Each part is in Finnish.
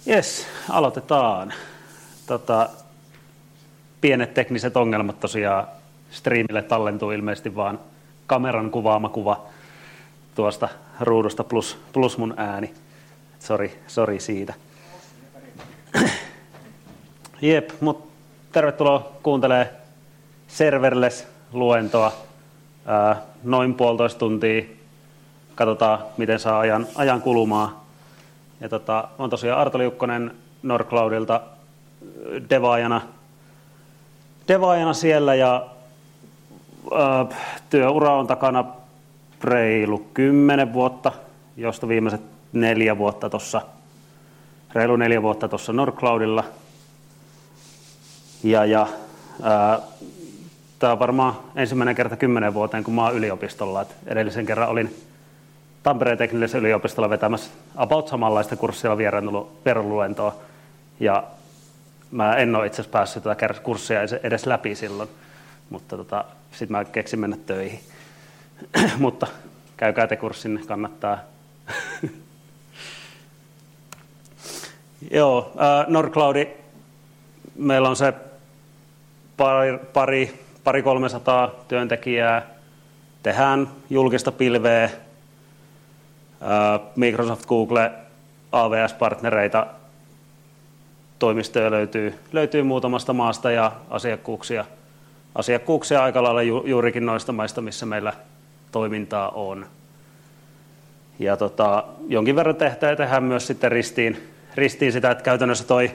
Jes, aloitetaan. Pienet tekniset ongelmat tosiaan. Streamille tallentuu ilmeisesti vaan kameran kuvaama kuva tuosta ruudusta plus mun ääni. Sori siitä. Jep, mut tervetuloa kuuntelemaan serverless-luentoa. Noin 1,5 tuntia. Katsotaan, miten saa ajan kulumaan. Ja on tosiaan Arto Liukkonen Nordcloudilta devaajana siellä ja työura on takana reilu 10 vuotta, josta viimeiset 4 vuotta reilu 4 vuotta tuossa Nordcloudilla. Tämä on varmaan ensimmäinen kerta 10 vuoteen, kun mä oon yliopistolla. Edellisen kerran olin Tampereen teknillisellä yliopistolla vetämässä about samanlaista kurssia vierailulentoa. Ja mä en ole itse asiassa päässyt tätä kurssia edes läpi silloin, mutta sitten mä keksin mennä töihin. Mutta käykää te kurssin, kannattaa. Joo, Nordcloudi, meillä on se pari 300 työntekijää. Tehdään julkista pilveä. Microsoft, Google, AWS-partnereita, toimistoja löytyy muutamasta maasta ja asiakkuuksia aika lailla juurikin noista maista, missä meillä toimintaa on. Ja jonkin verran tehdään myös sitten ristiin sitä, että käytännössä toi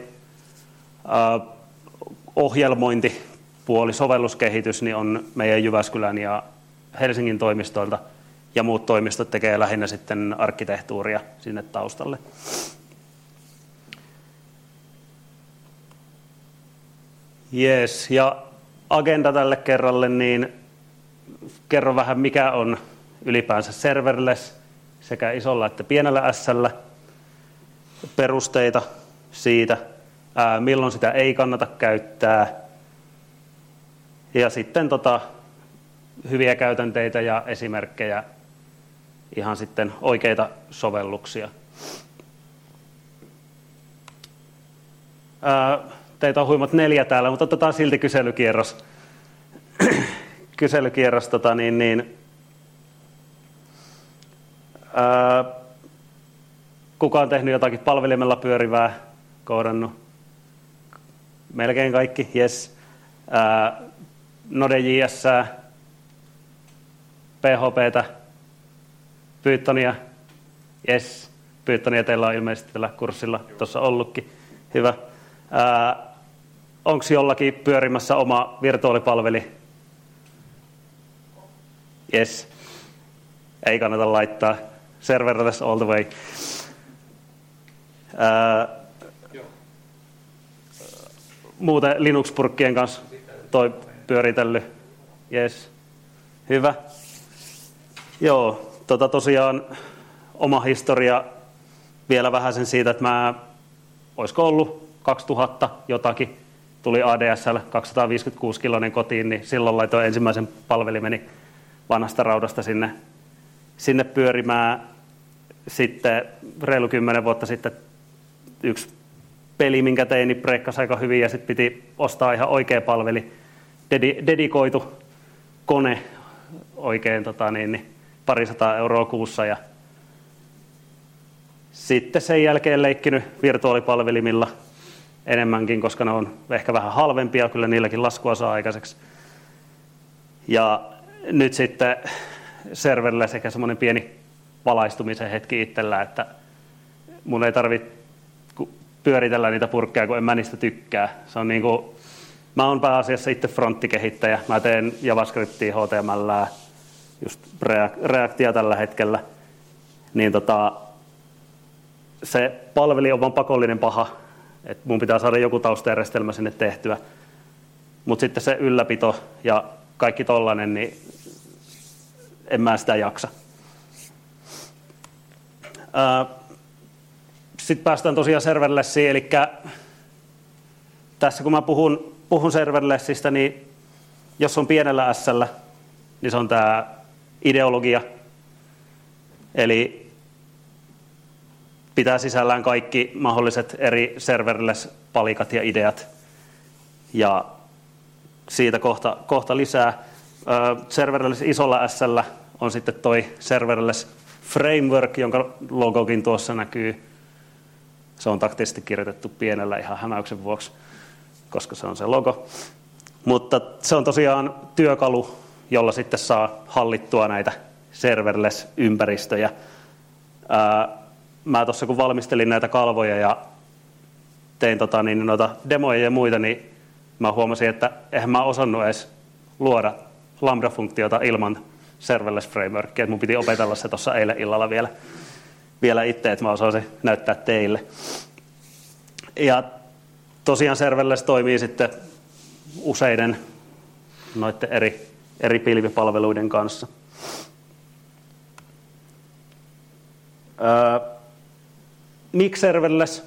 ohjelmointipuoli, sovelluskehitys, niin on meidän Jyväskylän ja Helsingin toimistoilta. Ja muut toimistot tekee lähinnä sitten arkkitehtuuria sinne taustalle. Jees, ja agenda tälle kerralle, niin kerro vähän mikä on ylipäänsä serverless sekä isolla että pienellä S:llä. Perusteita siitä, milloin sitä ei kannata käyttää. Ja sitten hyviä käytänteitä ja esimerkkejä, ihan sitten oikeita sovelluksia. Teitä on huimat 4 täällä, mutta otetaan silti kyselykierros. Kuka on tehnyt jotakin palvelimella pyörivää, koodannut? Melkein kaikki, yes. Node.js, PHP:tä, Pythonia, yes. Pythonia teillä on ilmeisesti tällä kurssilla tuossa ollutkin. Hyvä. Onko jollakin pyörimässä oma virtuaalipalveli? Yes. Ei kannata laittaa. Serverless all the way. Muuten Linux-purkkien kanssa toi pyöritellyt. Yes. Hyvä. Joo, tosiaan oma historia vielä vähän sen siitä, että mä, olisiko ollut 2000 jotakin, tuli ADSL 256-kiloinen kotiin, niin silloin laitoin ensimmäisen palvelimeni vanhasta raudasta sinne pyörimään. Sitten reilu 10 vuotta sitten yksi peli, minkä tein, niin breikkasi aika hyvin ja sitten piti ostaa ihan oikea palveli, dedikoitu kone oikein 200 € kuussa ja sitten sen jälkeen leikkinyt virtuaalipalvelimilla enemmänkin, koska ne on ehkä vähän halvempia, kyllä niilläkin laskua saa aikaiseksi. Ja nyt sitten serverille sekä semmoinen pieni valaistumisen hetki itsellä, että mun ei tarvitse pyöritellä niitä purkkeja, kun en mä niistä tykkää. Se on niinku, mä oon pääasiassa itse fronttikehittäjä. Mä teen JavaScriptia, HTML, just Reactia tällä hetkellä. Niin se palveli on vaan pakollinen paha, että mun pitää saada joku taustajärjestelmä sinne tehtyä. Mutta sitten se ylläpito ja kaikki tollanen, niin en mä sitä jaksa. Sitten päästään tosiaan serverlessiin, eli tässä kun mä puhun serverlessistä, niin jos on pienellä S:llä, niin se on tämä ideologia. Eli pitää sisällään kaikki mahdolliset eri serverless-palikat ja ideat. Ja siitä kohta lisää. Serverless isolla S:llä on sitten toi serverless framework, jonka logokin tuossa näkyy. Se on taktisesti kirjoitettu pienellä ihan hämäyksen vuoksi, koska se on se logo. Mutta se on tosiaan työkalu, jolla sitten saa hallittua näitä serverless-ympäristöjä. Mä tuossa kun valmistelin näitä kalvoja ja tein noita demoja ja muita, niin mä huomasin, että eihän mä osannut edes luoda Lambda-funktiota ilman serverless frameworkia. Mun piti opetella se tuossa eilen illalla vielä itse, että mä osaisin näyttää teille. Ja tosiaan serverless toimii sitten useiden noiden eri pilvipalveluiden kanssa. Miksi serverless?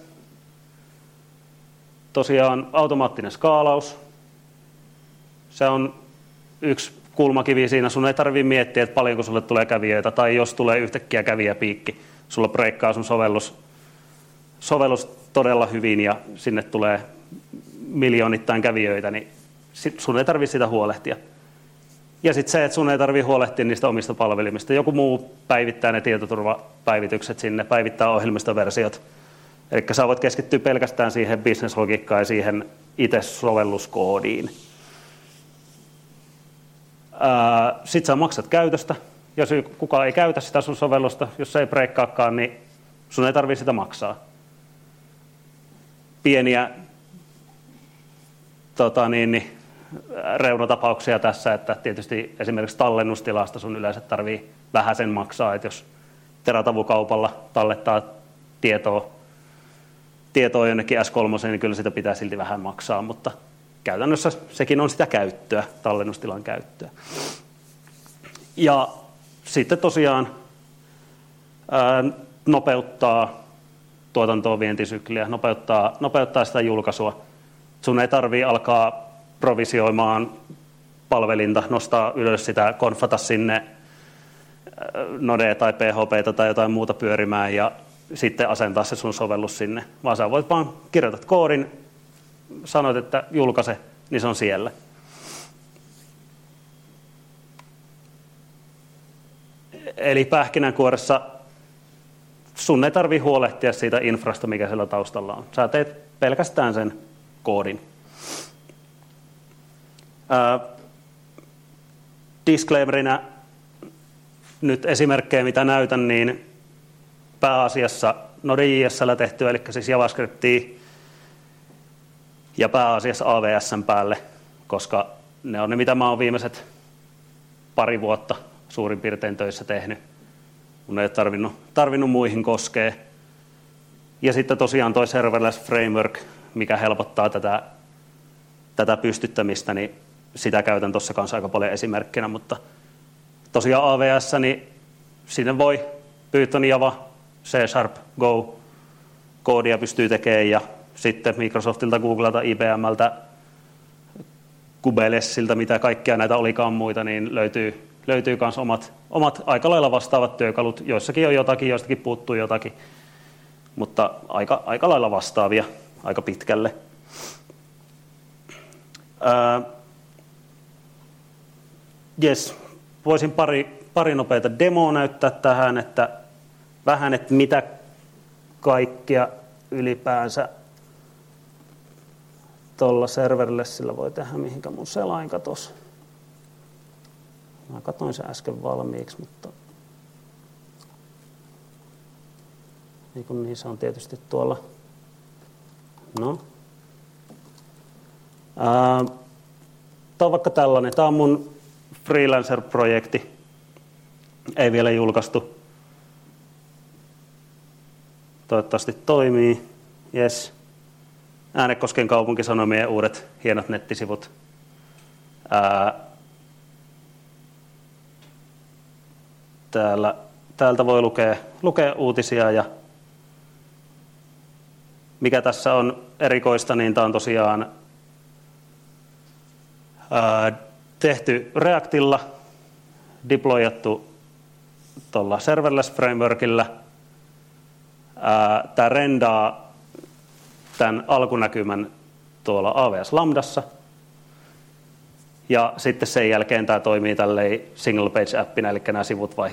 Tosiaan automaattinen skaalaus. Se on yksi kulmakivi siinä. Sun ei tarvitse miettiä, että paljonko sulle tulee kävijöitä, tai jos tulee yhtäkkiä kävijäpiikki, sulla breikkaa sun sovellus todella hyvin ja sinne tulee miljoonittain kävijöitä, niin sun ei tarvitse sitä huolehtia. Ja sitten se, että sun ei tarvitse huolehtia niistä omista palvelimista. Joku muu päivittää ne tietoturvapäivitykset sinne, päivittää ohjelmistoversiot. Eli sä voit keskittyä pelkästään siihen business-logiikkaan ja siihen itse sovelluskoodiin. Sitten sä maksat käytöstä. Jos kukaan ei käytä sitä sun sovellusta, jos se ei breikkaakaan, niin sun ei tarvitse sitä maksaa. Pieniä reunatapauksia tässä, että tietysti esimerkiksi tallennustilasta sun yleensä tarvii vähäsen maksaa, että jos Teratavu-kaupalla tallettaa tietoa jonnekin S3, niin kyllä sitä pitää silti vähän maksaa, mutta käytännössä sekin on sitä käyttöä, tallennustilan käyttöä. Ja sitten tosiaan nopeuttaa tuotantoa vientisykliä, nopeuttaa sitä julkaisua. Sun ei tarvitse alkaa provisioimaan palvelinta, nostaa ylös sitä, konfata sinne Node tai PHP tai jotain muuta pyörimään ja sitten asentaa se sun sovellus sinne. Vaan sä voit vaan kirjoitat koodin, sanoit, että julkaise, niin se on siellä. Eli pähkinänkuoressa sun ei tarvitse huolehtia siitä infrasta, mikä siellä taustalla on. Sä teet pelkästään sen koodin. Disclaimerina nyt esimerkkejä, mitä näytän, niin pääasiassa Node.js:llä tehtyä, eli siis JavaScriptia, ja pääasiassa AWS:n päälle, koska ne on ne, mitä mä oon viimeiset pari vuotta suurin piirtein töissä tehnyt. Mun ei ole tarvinnut muihin koskea. Ja sitten tosiaan toi serverless framework, mikä helpottaa tätä pystyttämistä, niin sitä käytän tuossa kanssa aika paljon esimerkkinä, mutta tosiaan AWS, niin sinne voi Python, Java, C#, Go, koodia pystyy tekemään ja sitten Microsoftilta, Googlelta, IBMltä, Kubelessiltä, mitä kaikkia näitä olikaan muita, niin löytyy myös omat aika lailla vastaavat työkalut. Joissakin on jotakin, joistakin puuttuu jotakin, mutta aika lailla vastaavia aika pitkälle. Yes, voisin pari nopeita demoa näyttää tähän, että vähän, että mitä kaikkea ylipäänsä tuolla serverlessillä voi tehdä, mihinkä mun selain katos. Mä katoin sen äsken valmiiksi, mutta niin se on tietysti tuolla. No. Tämä on vaikka tällainen. Tämä on mun freelancer-projekti. Ei vielä julkaistu. Toivottavasti toimii. Yes. Äänekosken kaupunkisanomien uudet hienot nettisivut. Täältä voi lukea uutisia ja mikä tässä on erikoista, niin tämä on tosiaan tehty Reactilla, deployattu tuolla serverless frameworkilla. Tämä rendaa tämän alkunäkymän tuolla AWS Lambdassa. Ja sitten sen jälkeen tämä toimii tälleen single page appina, eli nämä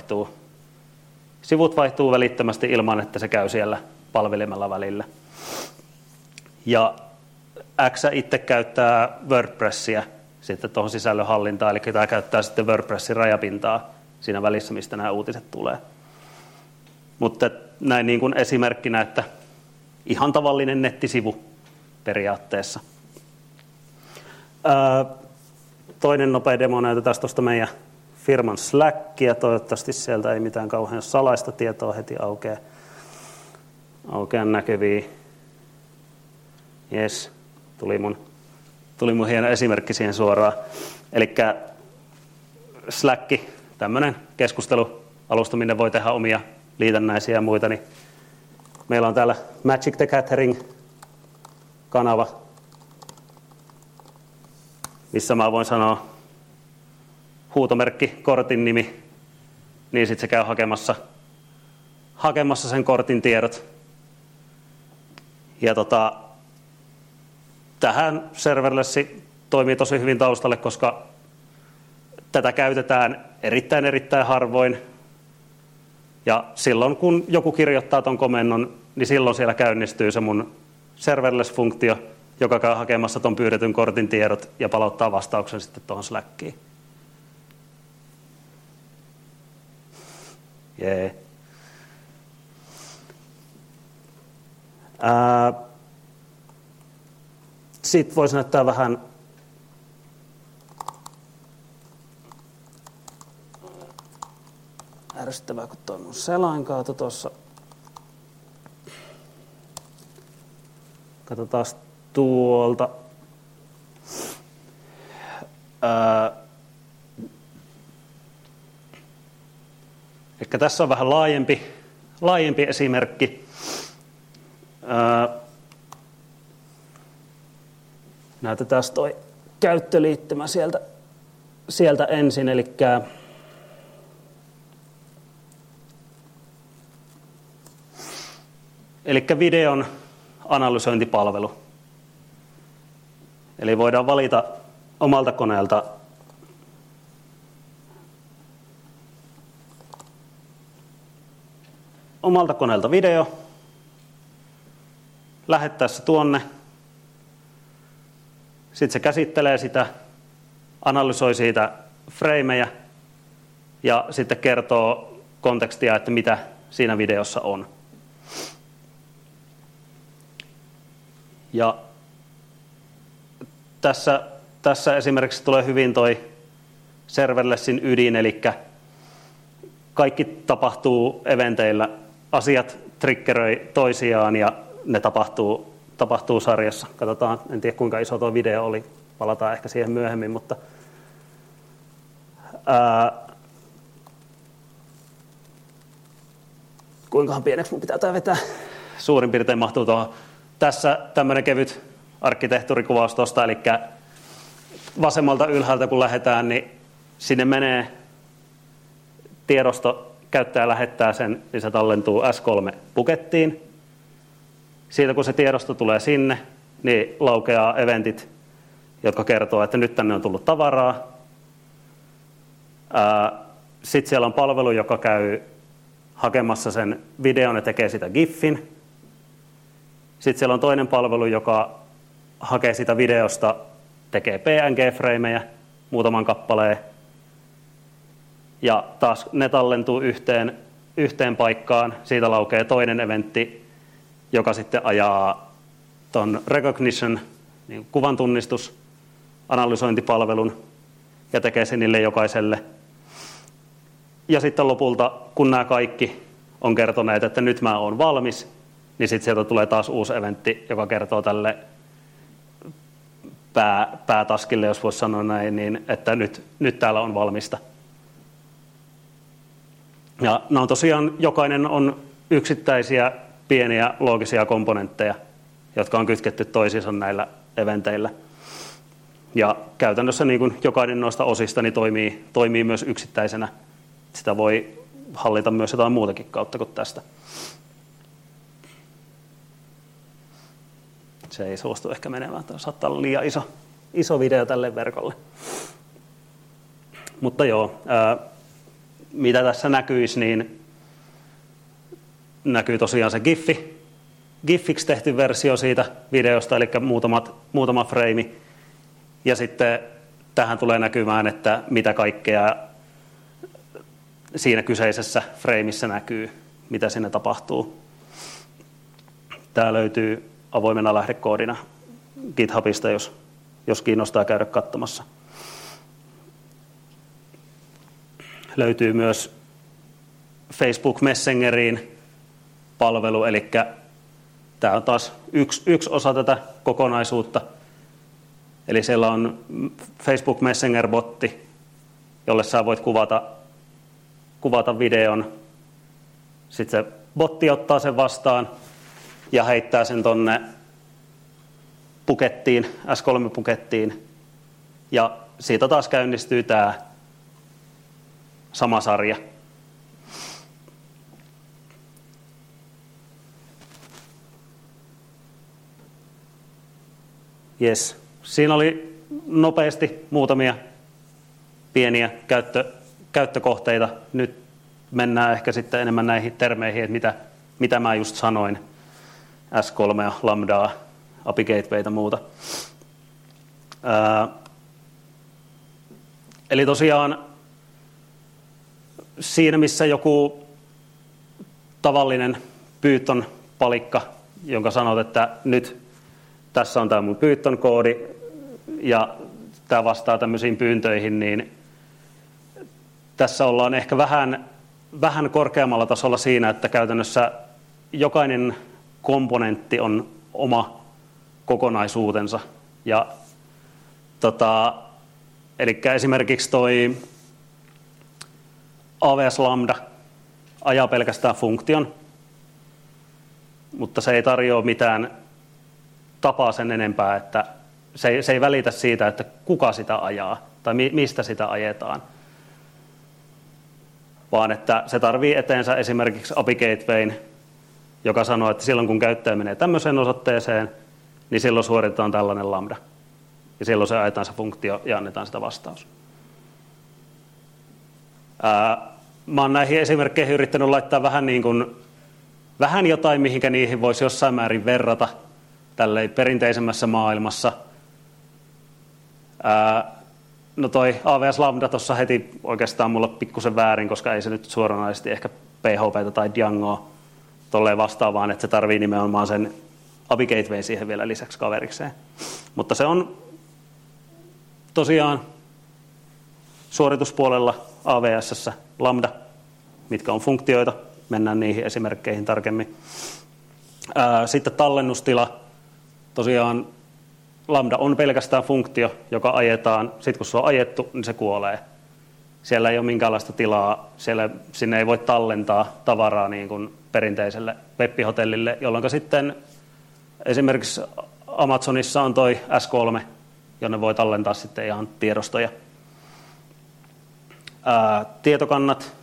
sivut vaihtuu välittömästi ilman, että se käy siellä palvelimella välillä. Ja X itse käyttää WordPressia sitten tuohon sisällönhallintaan, eli tämä käyttää sitten WordPressin rajapintaa siinä välissä, mistä nämä uutiset tulee. Mutta näin niin kuin esimerkkinä, että ihan tavallinen nettisivu periaatteessa. Toinen nopea demo näytetään tuosta meidän firman Slackia. Toivottavasti sieltä ei mitään kauhean salaista tietoa heti aukeaa näkyviin. Jes, tuli mun hieno esimerkki siihen suoraan. Eli Slack, tämmöinen keskustelualusta, minne voi tehdä omia liitännäisiä ja muita. Niin meillä on täällä Magic the Gathering-kanava, missä mä voin sanoa huutomerkki, kortin nimi, niin sitten se käy hakemassa sen kortin tiedot. Ja tähän serverlessi toimii tosi hyvin taustalle, koska tätä käytetään erittäin harvoin. Ja silloin kun joku kirjoittaa ton komennon, niin silloin siellä käynnistyy se mun serverless-funktio, joka käy hakemassa ton pyydetyn kortin tiedot ja palauttaa vastauksen sitten tuohon Slackiin. Jee. Sitten voisi näyttää vähän ärsyttävää, kun tuo mun selain kaatu tuossa. Katsotaan tuolta. Eli tässä on vähän laajempi esimerkki. Näytetään toi käyttöliittymä sieltä ensin, eli videon analysointipalvelu. Eli voidaan valita omalta koneelta video, lähettää se tuonne, sitten se käsittelee sitä, analysoi siitä freimejä ja sitten kertoo kontekstia, että mitä siinä videossa on. Ja tässä esimerkiksi tulee hyvin toi serverlessin ydin, eli kaikki tapahtuu eventeillä. Asiat triggeröi toisiaan ja ne tapahtuu sarjassa. Katsotaan, en tiedä kuinka iso tuo video oli, palataan ehkä siihen myöhemmin, mutta kuinkahan pieneksi mun pitää tämä vetää? Suurin piirtein mahtuu tuohon. Tässä tämmöinen kevyt arkkitehtuurikuvaus tuosta, eli vasemmalta ylhäältä kun lähdetään, niin sinne menee tiedosto, käyttäjä lähettää sen, niin se tallentuu S3-bukettiin. Siitä kun se tiedosto tulee sinne, niin laukeaa eventit, jotka kertoo, että nyt tänne on tullut tavaraa. Sitten siellä on palvelu, joka käy hakemassa sen videon ja tekee sitä GIFin. Sitten siellä on toinen palvelu, joka hakee sitä videosta, tekee PNG-freimejä, muutaman kappaleen. Ja taas ne tallentuu yhteen paikkaan. Siitä laukeaa toinen eventti, joka sitten ajaa ton recognition, niin kuvan tunnistus, analysointipalvelun ja tekee sen niille jokaiselle. Ja sitten lopulta, kun nämä kaikki on kertoneet, että nyt mä oon valmis, niin sitten sieltä tulee taas uusi eventti, joka kertoo tälle päätaskille, jos voisi sanoa näin, niin että nyt täällä on valmista. Ja nämä on tosiaan, jokainen on yksittäisiä pieniä loogisia komponentteja, jotka on kytketty toisiinsa näillä eventeillä. Ja käytännössä niin kuin jokainen noista osista niin toimii myös yksittäisenä. Sitä voi hallita myös jotain muutakin kautta kuin tästä. Se ei suostu ehkä menemään. Tämä saattaa olla liian iso video tälle verkolle. Mutta joo, mitä tässä näkyisi, niin näkyy tosiaan se GIFiksi tehty versio siitä videosta, eli muutama frame. Ja sitten tähän tulee näkymään, että mitä kaikkea siinä kyseisessä frameissa näkyy, mitä siinä tapahtuu. Tämä löytyy avoimena lähdekoodina GitHubista, jos kiinnostaa käydä katsomassa. Löytyy myös Facebook Messengeriin palvelu, eli tämä on taas yksi osa tätä kokonaisuutta. Eli siellä on Facebook Messenger-botti, jolle sä voit kuvata videon. Sitten se botti ottaa sen vastaan ja heittää sen tonne Pukettiin, S3-Pukettiin. Ja siitä taas käynnistyy tämä sama sarja. Yes. Siinä oli nopeasti muutamia pieniä käyttökohteita. Nyt mennään ehkä sitten enemmän näihin termeihin, että mitä mä just sanoin. S3, Lambdaa, API Gatewayta ja muuta. Eli tosiaan siinä, missä joku tavallinen Python-palikka, jonka sanot, että nyt tässä on tämä mun Python-koodi ja tämä vastaa tämmöisiin pyyntöihin, niin tässä ollaan ehkä vähän korkeammalla tasolla siinä, että käytännössä jokainen komponentti on oma kokonaisuutensa. Ja eli esimerkiksi toi AWS Lambda ajaa pelkästään funktion, mutta se ei tarjoa mitään tapaa sen enempää, että se ei välitä siitä, että kuka sitä ajaa tai mistä sitä ajetaan, vaan että se tarvii eteensä esimerkiksi API Gatewayn, joka sanoo, että silloin kun käyttäjä menee tämmöiseen osoitteeseen, niin silloin suoritetaan tällainen lambda. Ja silloin se ajetaan se funktio ja annetaan sitä vastaus. Mä oon näihin esimerkkeihin yrittänyt laittaa vähän jotain, mihinkä niihin voisi jossain määrin verrata tälleen perinteisemmässä maailmassa. No toi AWS Lambda tuossa heti oikeastaan mulla pikkusen väärin, koska ei se nyt suoranaisesti ehkä PHP:tä tai Djangoa tolleen vastaavaan, että se tarvii nimenomaan sen API Gateway siihen vielä lisäksi kaverikseen. Mutta se on tosiaan suorituspuolella AWS:ssä Lambda, mitkä on funktioita. Mennään niihin esimerkkeihin tarkemmin. Sitten tallennustila. Tosiaan Lambda on pelkästään funktio, joka ajetaan. Sitten kun se on ajettu, niin se kuolee. Siellä ei ole minkäänlaista tilaa. Sinne ei voi tallentaa tavaraa niin kuin perinteiselle web-hotellille, jolloin sitten esimerkiksi Amazonissa on toi S3, jonne voi tallentaa sitten ihan tiedostoja. Tietokannat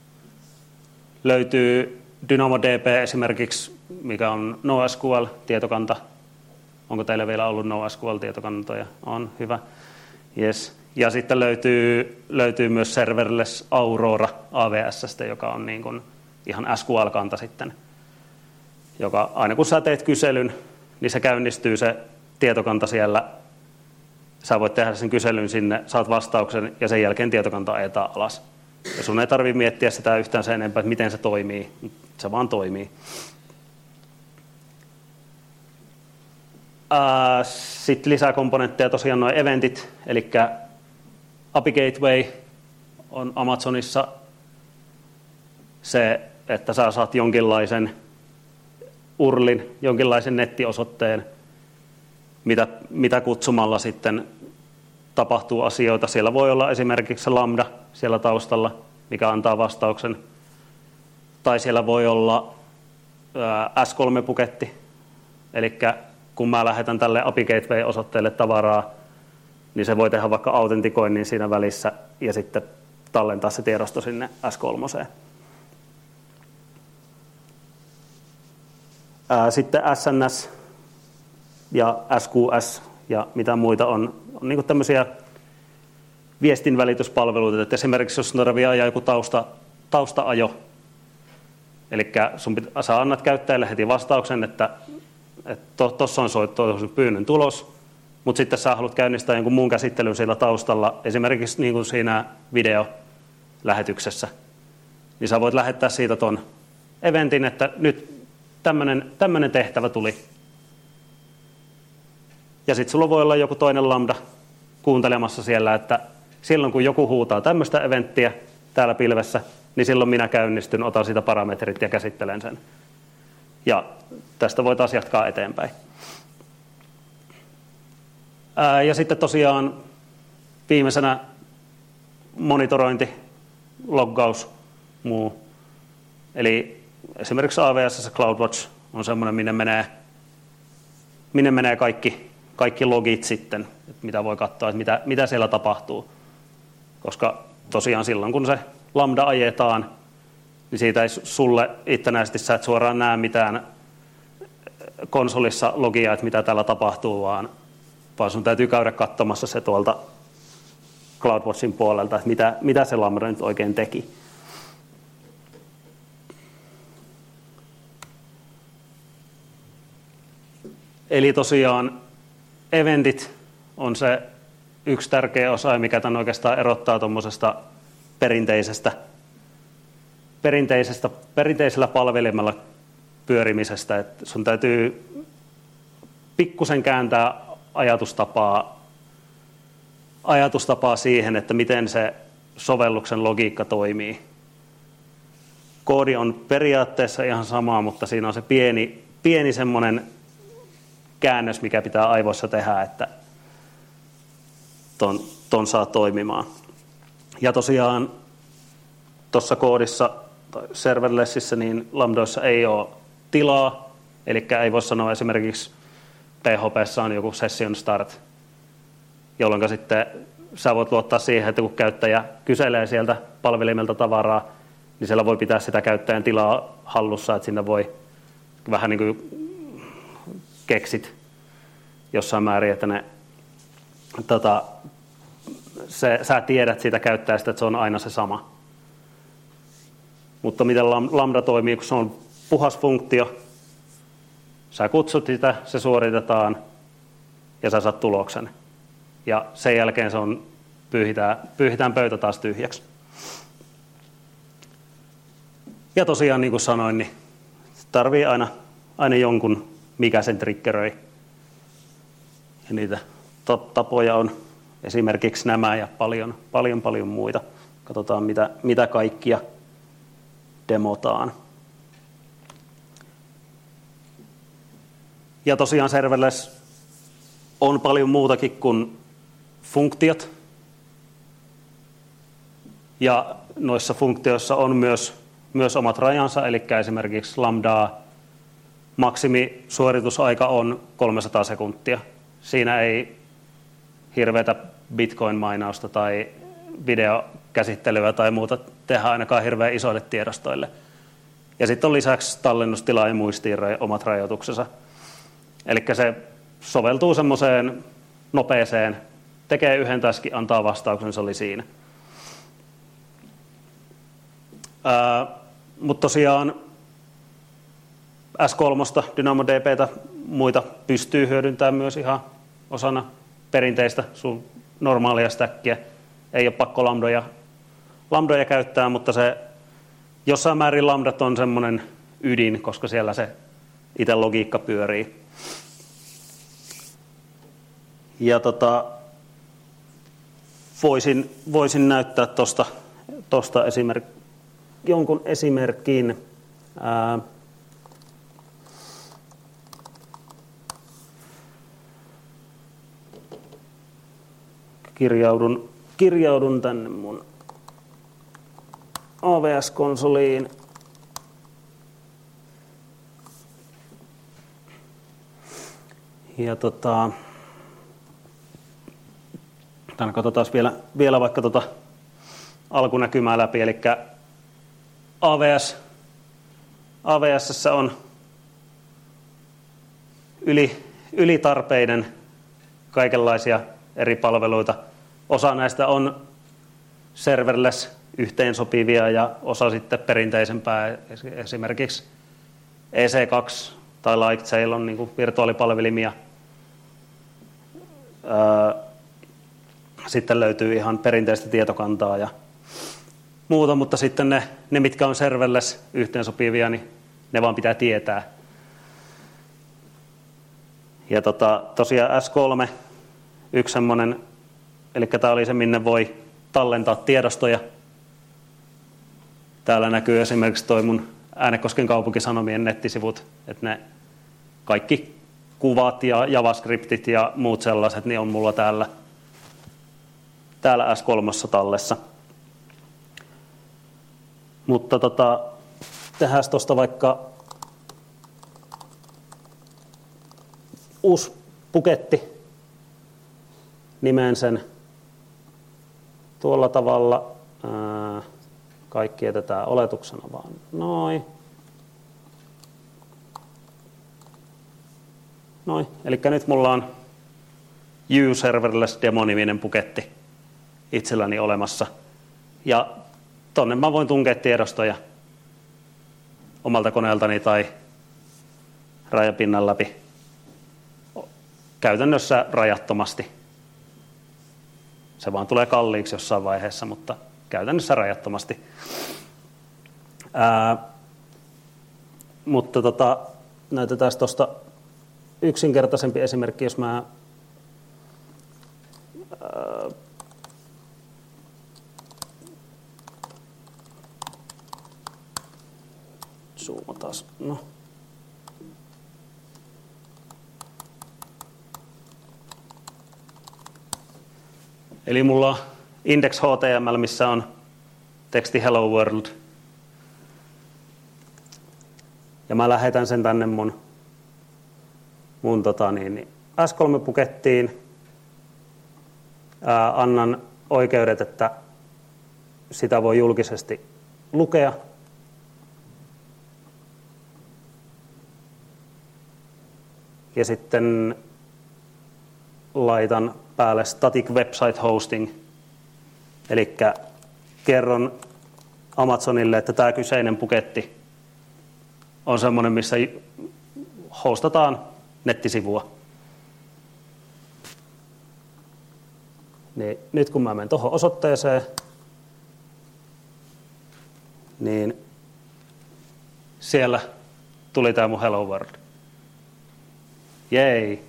löytyy DynamoDB esimerkiksi, mikä on NoSQL-tietokanta. Onko teillä vielä ollut NoSQL-tietokantoja? On, hyvä. Yes. Ja sitten löytyy myös Serverless Aurora AWS:stä, joka on niin kuin ihan SQL-kanta sitten, joka aina kun sä teet kyselyn, niin se käynnistyy se tietokanta siellä. Sä voit tehdä sen kyselyn sinne, saat vastauksen ja sen jälkeen tietokanta ajetaan alas. Ja sun ei tarvitse miettiä sitä yhtään sen enempää, että miten se toimii. Se vaan toimii. Sitten lisää komponentteja tosiaan nuo eventit, eli API Gateway on Amazonissa se, että sä saat jonkinlaisen URLin, jonkinlaisen nettiosoitteen, mitä kutsumalla sitten tapahtuu asioita. Siellä voi olla esimerkiksi se Lambda siellä taustalla, mikä antaa vastauksen. Tai siellä voi olla S3-puketti, eli kun mä lähetän tälle API Gateway-osoitteelle tavaraa, niin se voi tehdä vaikka autentikoinnin siinä välissä ja sitten tallentaa se tiedosto sinne S3. Sitten SNS, ja SQS ja mitä muita on niin kuin tämmöisiä viestinvälityspalveluita. Että esimerkiksi jos tarvitsee ajaa joku tausta-ajo, eli sä annat käyttäjälle heti vastauksen, että tuossa on soitto pyynnön tulos, mutta sitten sä haluat käynnistää jonkun muun käsittelyn siellä taustalla, esimerkiksi niin kuin siinä videolähetyksessä, niin sä voit lähettää siitä ton eventin, että nyt tämmöinen tehtävä tuli. Ja sitten sulla voi olla joku toinen lambda kuuntelemassa siellä, että silloin kun joku huutaa tämmöistä eventtiä täällä pilvessä, niin silloin minä käynnistyn, otan siitä parametrit ja käsittelen sen. Ja tästä voi taas jatkaa eteenpäin. Ja sitten tosiaan viimeisenä monitorointi, loggaus, muu. Eli esimerkiksi AWS CloudWatch on semmoinen, minne menee kaikki logit sitten, että mitä voi katsoa, että mitä siellä tapahtuu. Koska tosiaan silloin, kun se lambda ajetaan, niin siitä ei sulle itsenäisesti, sä et suoraan näe mitään konsolissa logia, että mitä täällä tapahtuu, vaan sun täytyy käydä katsomassa se tuolta CloudWatchin puolelta, että mitä se lambda nyt oikein teki. Eli tosiaan eventit on se yksi tärkeä osa, mikä tämän oikeastaan erottaa tuommoisesta perinteisellä palvelimella pyörimisestä. Että sun täytyy pikkusen kääntää ajatustapaa siihen, että miten se sovelluksen logiikka toimii. Koodi on periaatteessa ihan sama, mutta siinä on se pieni semmoinen käännös, mikä pitää aivoissa tehdä, että ton saa toimimaan. Ja tosiaan tuossa koodissa tai serverlessissä niin lambdoissa ei ole tilaa, eli ei voi sanoa esimerkiksi PHP:ssä on joku session start, jolloin sitten sä voit luottaa siihen, että kun käyttäjä kyselee sieltä palvelimelta tavaraa, niin siellä voi pitää sitä käyttäjän tilaa hallussa, että sinne voi vähän niin kuin keksit jossain määrin, että sä tiedät siitä käyttäjästä, että se on aina se sama. Mutta miten lambda toimii, kun se on puhas funktio, sä kutsut sitä, se suoritetaan ja sä saat tuloksen. Ja sen jälkeen se on pyyhitään pöytä taas tyhjäksi. Ja tosiaan niin kuin sanoin, niin tarvii aina jonkun, mikä sen triggeröi. Ja niitä tapoja on esimerkiksi nämä ja paljon muita. Katsotaan mitä kaikkia demotaan. Ja tosiaan serverless on paljon muutakin kuin funktiot. Ja noissa funktioissa on myös omat rajansa, eli esimerkiksi lambdaa maksimisuoritusaika on 300 sekuntia. Siinä ei hirveätä bitcoin-mainausta tai videokäsittelyä tai muuta tehdä ainakaan hirveän isoille tiedostoille. Ja sitten on lisäksi tallennustila ja muistiin omat rajoituksensa. Eli se soveltuu semmoiseen nopeeseen, tekee yhden taskin, antaa vastauksen, se oli siinä. Mutta tosiaan S3, DynamoDBtä, muita pystyy hyödyntämään myös ihan osana perinteistä sun normaalia stackia. Ei ole pakko lambdoja käyttää, mutta se jossain määrin lambdat on semmoinen ydin, koska siellä se itse logiikka pyörii. Ja voisin näyttää tuosta jonkun esimerkin. Kirjaudun tänne mun AWS-konsoliin. Ja tänne katsotaan vielä vaikka alkunäkymää läpi, eli AWS:ssä on ylitarpeiden kaikenlaisia eri palveluita. Osa näistä on serverless yhteensopivia ja osa sitten perinteisempää. Esimerkiksi EC2 tai Lightsail on niin kuin virtuaalipalvelimia. Sitten löytyy ihan perinteistä tietokantaa ja muuta, mutta sitten ne mitkä on serverless yhteensopivia, niin ne vaan pitää tietää. Ja tosiaan S3, yksi semmoinen, eli tämä oli se, minne voi tallentaa tiedostoja. Täällä näkyy esimerkiksi toi mun Äänekosken kaupunkisanomien nettisivut, että ne kaikki kuvat ja JavaScriptit ja muut sellaiset, niin on mulla täällä S3 tallessa. Mutta tehdään tuosta vaikka uusi puketti, nimen sen tuolla tavalla. Kaikki jätetään oletuksena vaan noin. Noin. Eli nyt mulla on U-Serverless Demo-niminen puketti itselläni olemassa. Ja tonne mä voin tunkea tiedostoja omalta koneeltani tai rajapinnan läpi käytännössä rajattomasti. Se vaan tulee kalliiksi jossain vaiheessa, mutta käytännössä rajattomasti. Mutta näytetään tuosta yksinkertaisempi esimerkki, jos mä zoomataan. No. Eli mulla on index.html, missä on teksti hello world. Ja mä lähetän sen tänne mun S3-pukettiin. Annan oikeudet, että sitä voi julkisesti lukea. Ja sitten laitan päälle static website hosting. Eli kerron Amazonille, että tämä kyseinen puketti on semmoinen, missä hostataan nettisivua. Niin nyt kun mä menen tuohon osoitteeseen, niin siellä tuli tämä mun Hello World. Jei.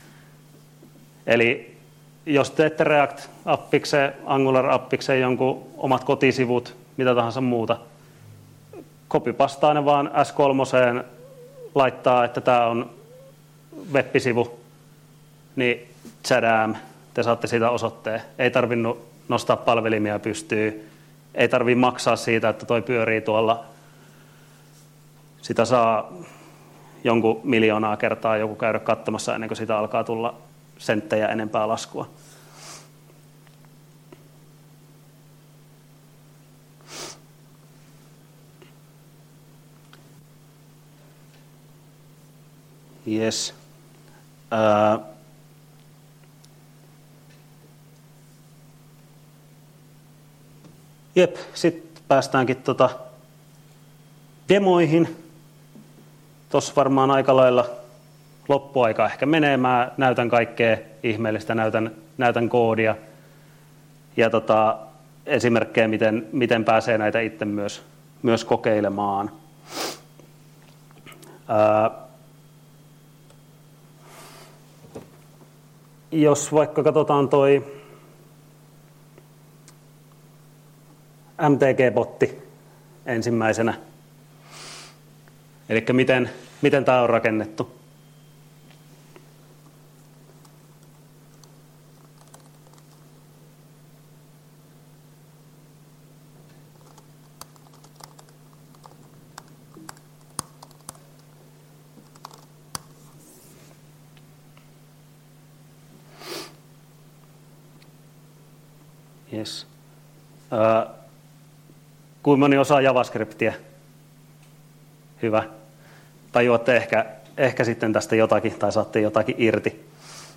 Eli jos teette React-appikseen, Angular-appikseen jonkun omat kotisivut, mitä tahansa muuta, copypastaa ne vaan S3, laittaa, että tämä on web-sivu, niin tsadam, te saatte siitä osoitteen. Ei tarvinnut nostaa palvelimia pystyyn, ei tarvitse maksaa siitä, että toi pyörii tuolla. Sitä saa jonkun miljoonaa kertaa joku käydä katsomassa ennen kuin siitä alkaa tulla senttejä enempää laskua. Yes. Jep, sitten päästäänkin demoihin. Tuossa varmaan aika lailla loppuaika ehkä menee. Mä näytän kaikkea ihmeellistä, näytän koodia ja esimerkkejä, miten pääsee näitä itse myös kokeilemaan. Jos vaikka katsotaan toi MTG-botti ensimmäisenä, eli miten tämä on rakennettu. Yes. Kuinka moni osaa JavaScriptia? Hyvä. Tajuatte ehkä ehkä sitten tästä jotakin tai saatte jotakin irti.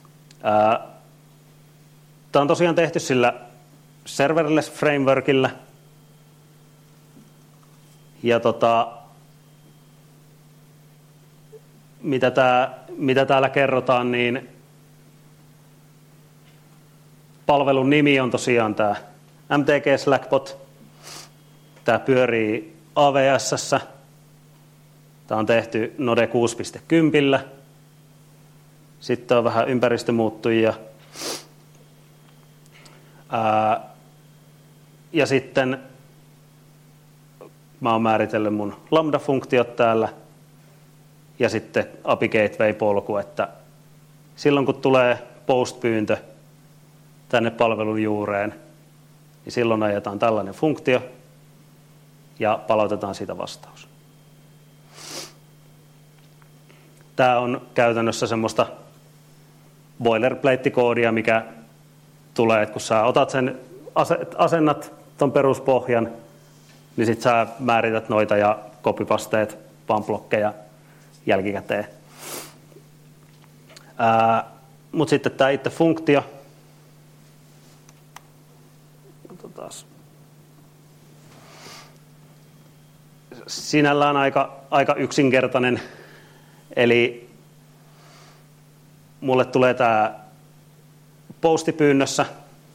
Tämä on tosiaan tehty sillä serverless frameworkilla. Ja mitä täällä kerrotaan, niin palvelun nimi on tosiaan tämä MTG Slackbot. Tämä pyörii AWS:ssä. Tämä on tehty Node 6.10. Sitten on vähän ympäristömuuttujia. Ja sitten mä oon määritellyt mun Lambda-funktiot täällä. Ja sitten API Gateway-polku, että silloin kun tulee post-pyyntö tänne palvelun juureen, niin silloin ajetaan tällainen funktio ja palautetaan siitä vastaus. Tämä on käytännössä semmoista boilerplate-koodia, mikä tulee, että kun sä otat sen, asennat ton peruspohjan, niin sit sä määrität noita ja copypasteet pamblokkeja jälkikäteen. Mutta sitten tämä itse funktio. Sinällään aika yksinkertainen. Eli mulle tulee tämä postipyynnössä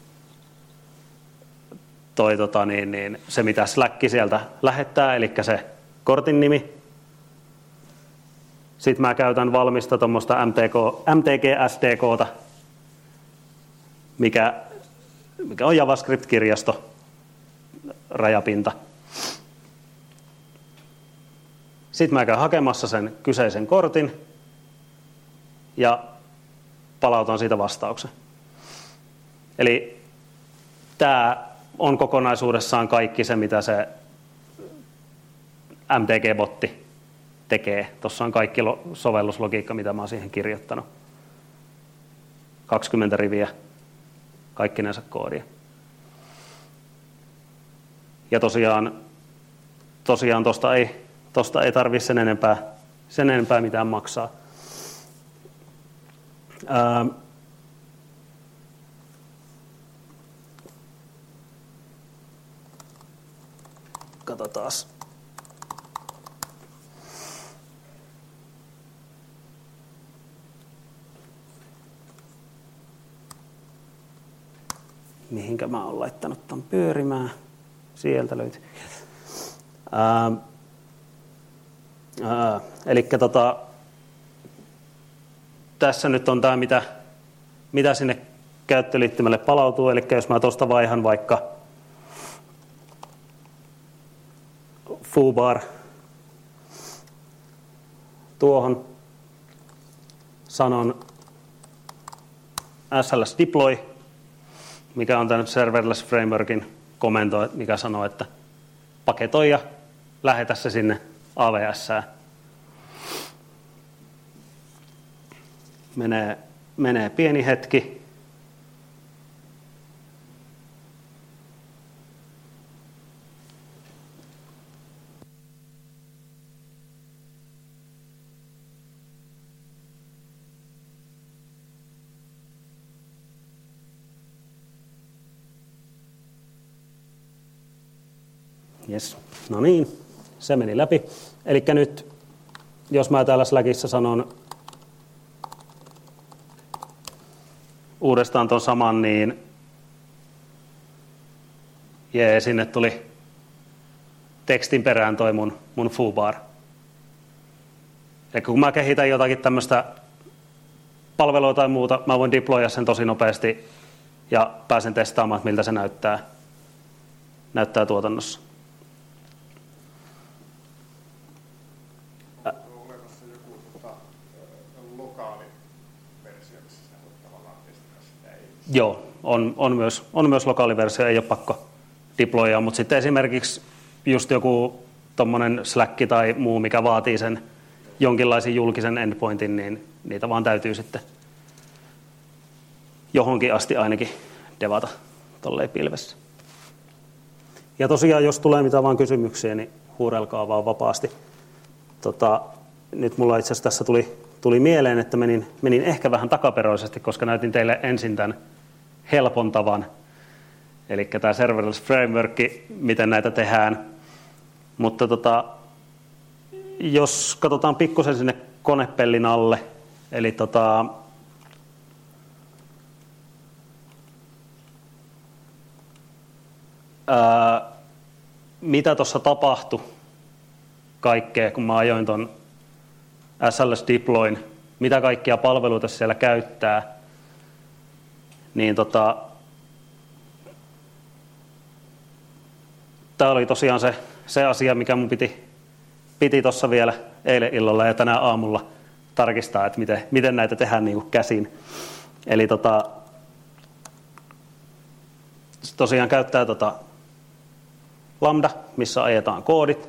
se, mitä Slack sieltä lähettää, eli se kortin nimi. Sitten mä käytän valmista tuommoista MTG-SDK:ta, mikä on JavaScript-kirjasto, rajapinta. Sitten mä käyn hakemassa sen kyseisen kortin ja palautan siitä vastauksen. Eli tämä on kokonaisuudessaan kaikki se, mitä se MTG-botti tekee. Tuossa on kaikki sovelluslogiikka, mitä mä oon siihen kirjoittanut. 20 riviä, kaikkinensa koodia. Ja tosiaan tosta ei tarvitse sen enempää mitään maksaa. Katsotaas. Mihinkä mä oon laittanut ton pyörimään. Sieltä löytyy. Eli tässä nyt on tämä, mitä sinne käyttöliittymälle palautuu. Eli jos mä tuosta vaihan vaikka foobar tuohon, sanon SLS deploy, mikä on tämän serverless frameworkin komento, mikä sanoo, että paketoi ja lähetä se sinne AWS:ään. Menee pieni hetki. Yes. No niin, se meni läpi. Eli nyt, jos mä täällä Slackissa sanon uudestaan ton saman, niin sinne tuli tekstin perään toi mun foobar. Eli kun mä kehitän jotakin tämmöistä palvelua tai muuta, mä voin deploya sen tosi nopeasti ja pääsen testaamaan, miltä se näyttää tuotannossa. Joo, on myös lokaaliversio, ei ole pakko deployaa, mutta sitten esimerkiksi just joku tommonen Slack tai muu, mikä vaatii sen jonkinlaisen julkisen endpointin, niin niitä vaan täytyy sitten johonkin asti ainakin devata tolleen pilvessä. Ja tosiaan, jos tulee mitään vaan kysymyksiä, niin huurelkaa vaan vapaasti. nyt mulla itse asiassa tässä tuli mieleen, että menin ehkä vähän takaperoisesti, koska näytin teille ensin tämän helpon tavan. Eli tämä serverless framework, miten näitä tehdään. Mutta jos katsotaan pikkusen sinne konepellin alle, eli mitä tuossa tapahtui kaikkea, kun mä ajoin ton SLS deployn, mitä kaikkia palveluita siellä käyttää, niin tämä oli tosiaan se asia, mikä mun piti tuossa vielä eilen illalla ja tänään aamulla tarkistaa, että miten näitä tehdään niin kuin käsin. Eli tosiaan käyttää Lambda, missä ajetaan koodit.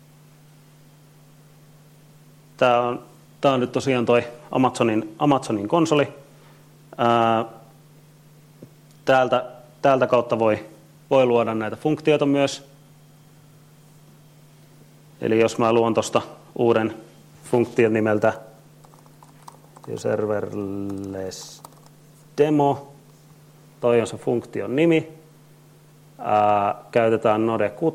Tämä on nyt tosiaan toi Amazonin konsoli. Täältä kautta voi luoda näitä funktioita myös. Eli jos mä luon tuosta uuden funktion nimeltä serverless demo, toi on se funktion nimi, käytetään Node 6,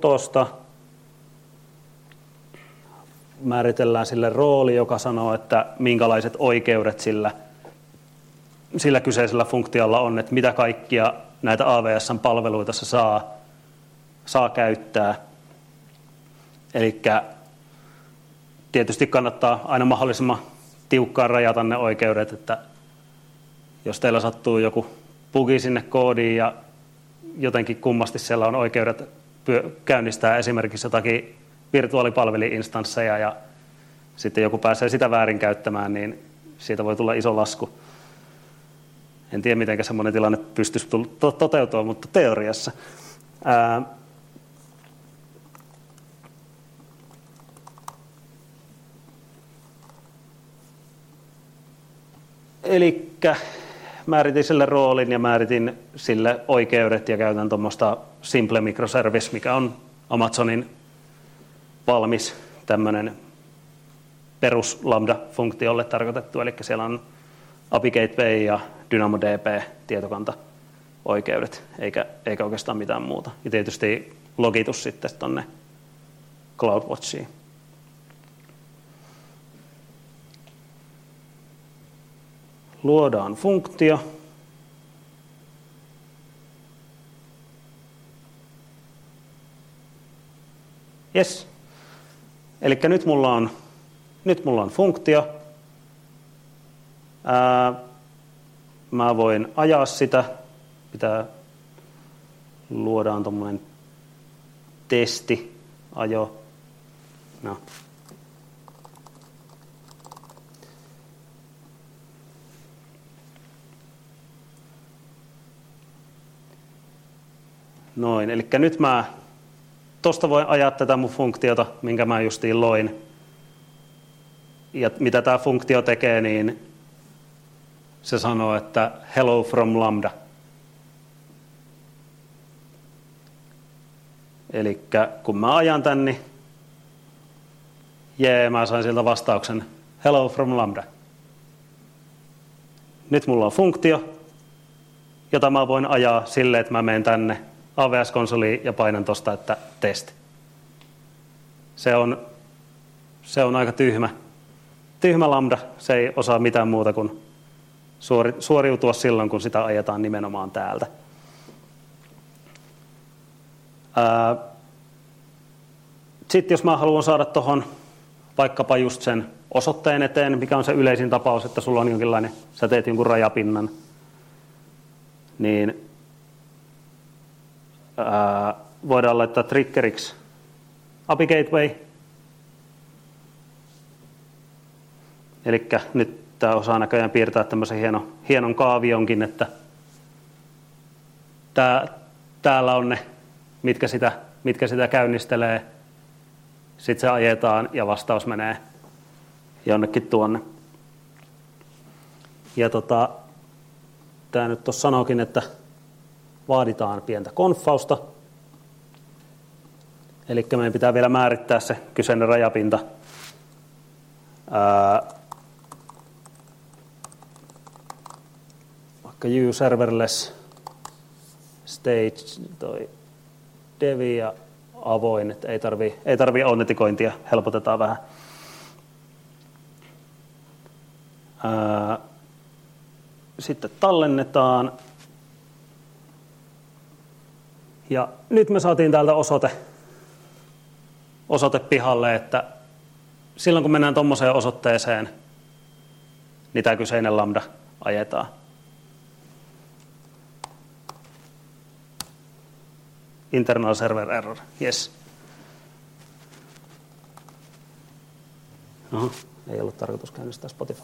määritellään sille rooli, joka sanoo, että minkälaiset oikeudet sillä kyseisellä funktiolla on, että mitä kaikkia näitä AWS:n palveluita se saa käyttää. Eli tietysti kannattaa aina mahdollisimman tiukkaan rajata ne oikeudet, että jos teillä sattuu joku bugi sinne koodiin ja jotenkin kummasti siellä on oikeudet käynnistää esimerkiksi jotakin virtuaalipalveli-instansseja ja sitten joku pääsee sitä väärinkäyttämään, niin siitä voi tulla iso lasku. En tiedä, miten semmoinen tilanne pystyisi toteutua, mutta teoriassa. Eli määritin sille roolin ja määritin sille oikeudet ja käytän tuommoista Simple Microservice, mikä on Amazonin valmis tämmöinen perus Lambda-funktiolle tarkoitettu. Eli siellä on API Gateway ja DynamoDB tietokanta-oikeudet, eikä oikeastaan mitään muuta. Ja tietysti logitus sitten tuonne CloudWatchiin. Luodaan funktio. Yes. Eli nyt mulla on funktio. Mä voin ajaa sitä. Luodaan tommonen testiajo. No. Noin, eli nyt mä tosta voin ajaa tätä mun funktiota, minkä mä justiin loin. Ja mitä tää funktio tekee, niin se sanoo, että hello from Lambda. Eli kun mä ajan tän, niin mä sain sieltä vastauksen hello from Lambda. Nyt mulla on funktio, jota mä voin ajaa silleen, että mä menen tänne AWS-konsoliin ja painan tosta, että test. Se on aika tyhmä Lambda. Se ei osaa mitään muuta kuin suoriutua silloin, kun sitä ajetaan nimenomaan täältä. Sitten jos mä haluan saada tuohon vaikkapa just sen osoitteen eteen, mikä on se yleisin tapaus, että sulla on jonkinlainen, sä teet jonkun rajapinnan, niin voidaan laittaa triggeriksi API Gateway. Eli nyt tämä osaa näköjään piirtää tämmöisen hienon kaavionkin, että täällä on ne, mitkä sitä käynnistelee. Sitten se ajetaan ja vastaus menee jonnekin tuonne. Ja tämä nyt tuossa sanookin, että vaaditaan pientä konfausta. Eli meidän pitää vielä määrittää se kyseinen rajapinta. vaikka serverless stage, toi devi ja avoin, että ei tarvii autentikointia, helpotetaan vähän. Sitten tallennetaan. Ja nyt me saatiin täältä osoite pihalle, että silloin kun mennään tuommoiseen osoitteeseen, niin tämä kyseinen lambda ajetaan. Internal server error, yes. Oho, ei ollut tarkoitus käynnistää Spotify.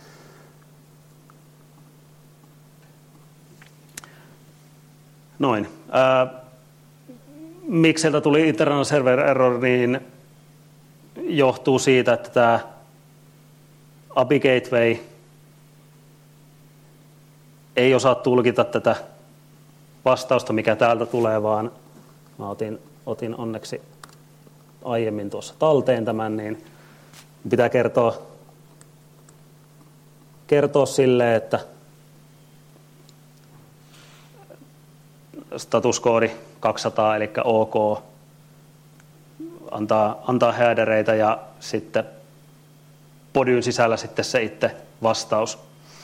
Noin. Miksi sieltä tuli internal server error, niin johtuu siitä, että tämä API Gateway ei osaa tulkita tätä vastausta, mikä täältä tulee, vaan mä otin onneksi aiemmin tuossa talteen tämän, niin pitää kertoa sille, että statuskoodi 200, eli OK, antaa headereitä ja sitten podyn sisällä sitten se itse vastaus.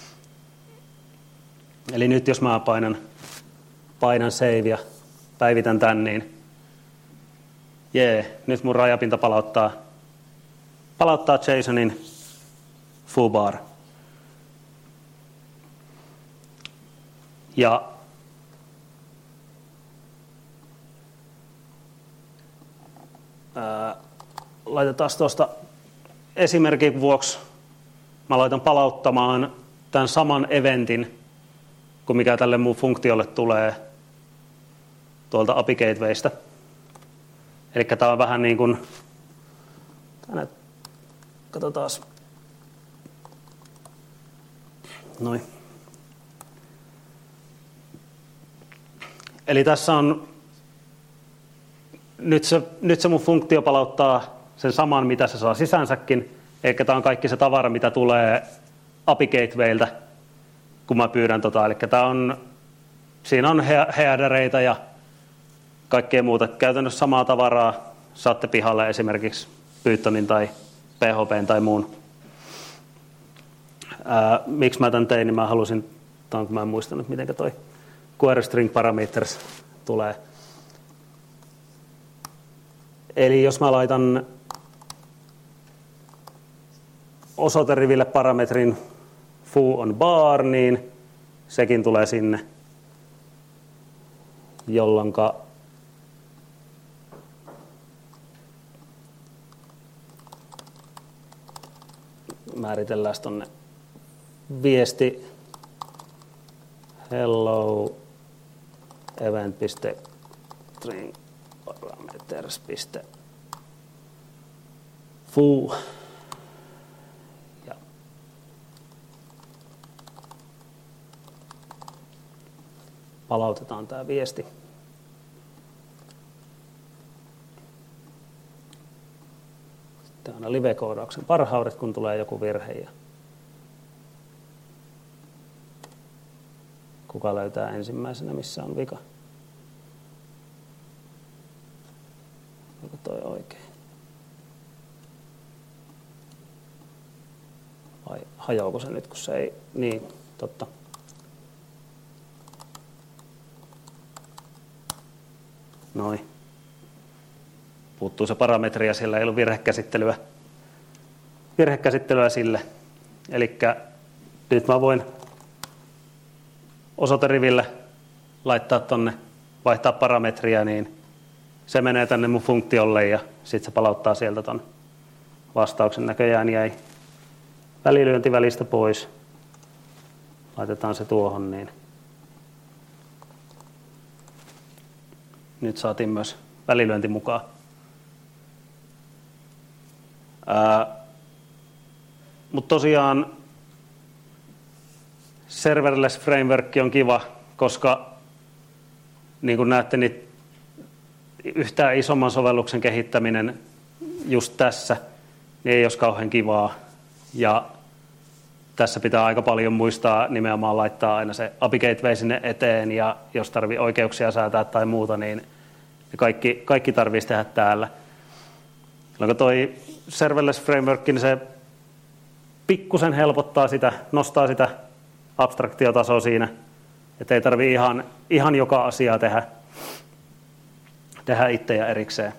Eli nyt jos mä painan save ja päivitän tän, niin nyt mun rajapinta palauttaa JSONin foobar. Ja laitetaan tuosta esimerkin vuoksi, mä laitan palauttamaan tämän saman eventin, kuin mikä tälle mun funktiolle tulee tuolta API Gatewaystä. Eli tää on vähän niin kuin, katsotaan, noin. Eli tässä on, nyt se mun funktio palauttaa sen saman, mitä se saa sisänsäkin. Eli tämä on kaikki se tavara, mitä tulee API Gatewayltä, kun mä pyydän Eli siinä on headereitä ja kaikkea muuta. Käytännössä samaa tavaraa saatte pihalle esimerkiksi Pythonin tai PHPn tai muun. Miksi mä tämän tein, niin mä halusin, kun mä en muistanut, miten toi query string parameters tulee. Eli jos mä laitan osoiteriville parametrin foo on bar, niin sekin tulee sinne, jolloinka määritellään tuonne viesti hello event.string parameters.foo ja palautetaan tämä viesti. Sitten aina live-koodauksen parhaudet, kun tulee joku virhe. Ja kuka löytää ensimmäisenä, missä on vika? Onko toi oikein? Vai hajoako se nyt, kun se ei... Niin, totta. Noin. Puuttuu se parametri ja siellä ei ollut virhekäsittelyä sille. Elikkä nyt mä voin osoiteriville laittaa tonne, vaihtaa parametria, niin se menee tänne mun funktiolle ja sitten se palauttaa sieltä ton vastauksen. Näköjään jäi välilyönti välistä pois. Laitetaan se tuohon, niin nyt saatiin myös välilyönti mukaan. Mutta tosiaan serverless framework on kiva, koska niin kuin näette, niin yhtään isomman sovelluksen kehittäminen just tässä niin ei olisi kauhean kivaa. Ja tässä pitää aika paljon muistaa nimenomaan laittaa aina se API Gateway sinne eteen, ja jos tarvii oikeuksia säätää tai muuta, niin kaikki tarvitsisi tehdä täällä. Jolloin toi serverless framework, niin se pikkusen helpottaa sitä, nostaa sitä abstraktiotasoa siinä, että ei tarvitse ihan joka asiaa tehdä itse ja erikseen.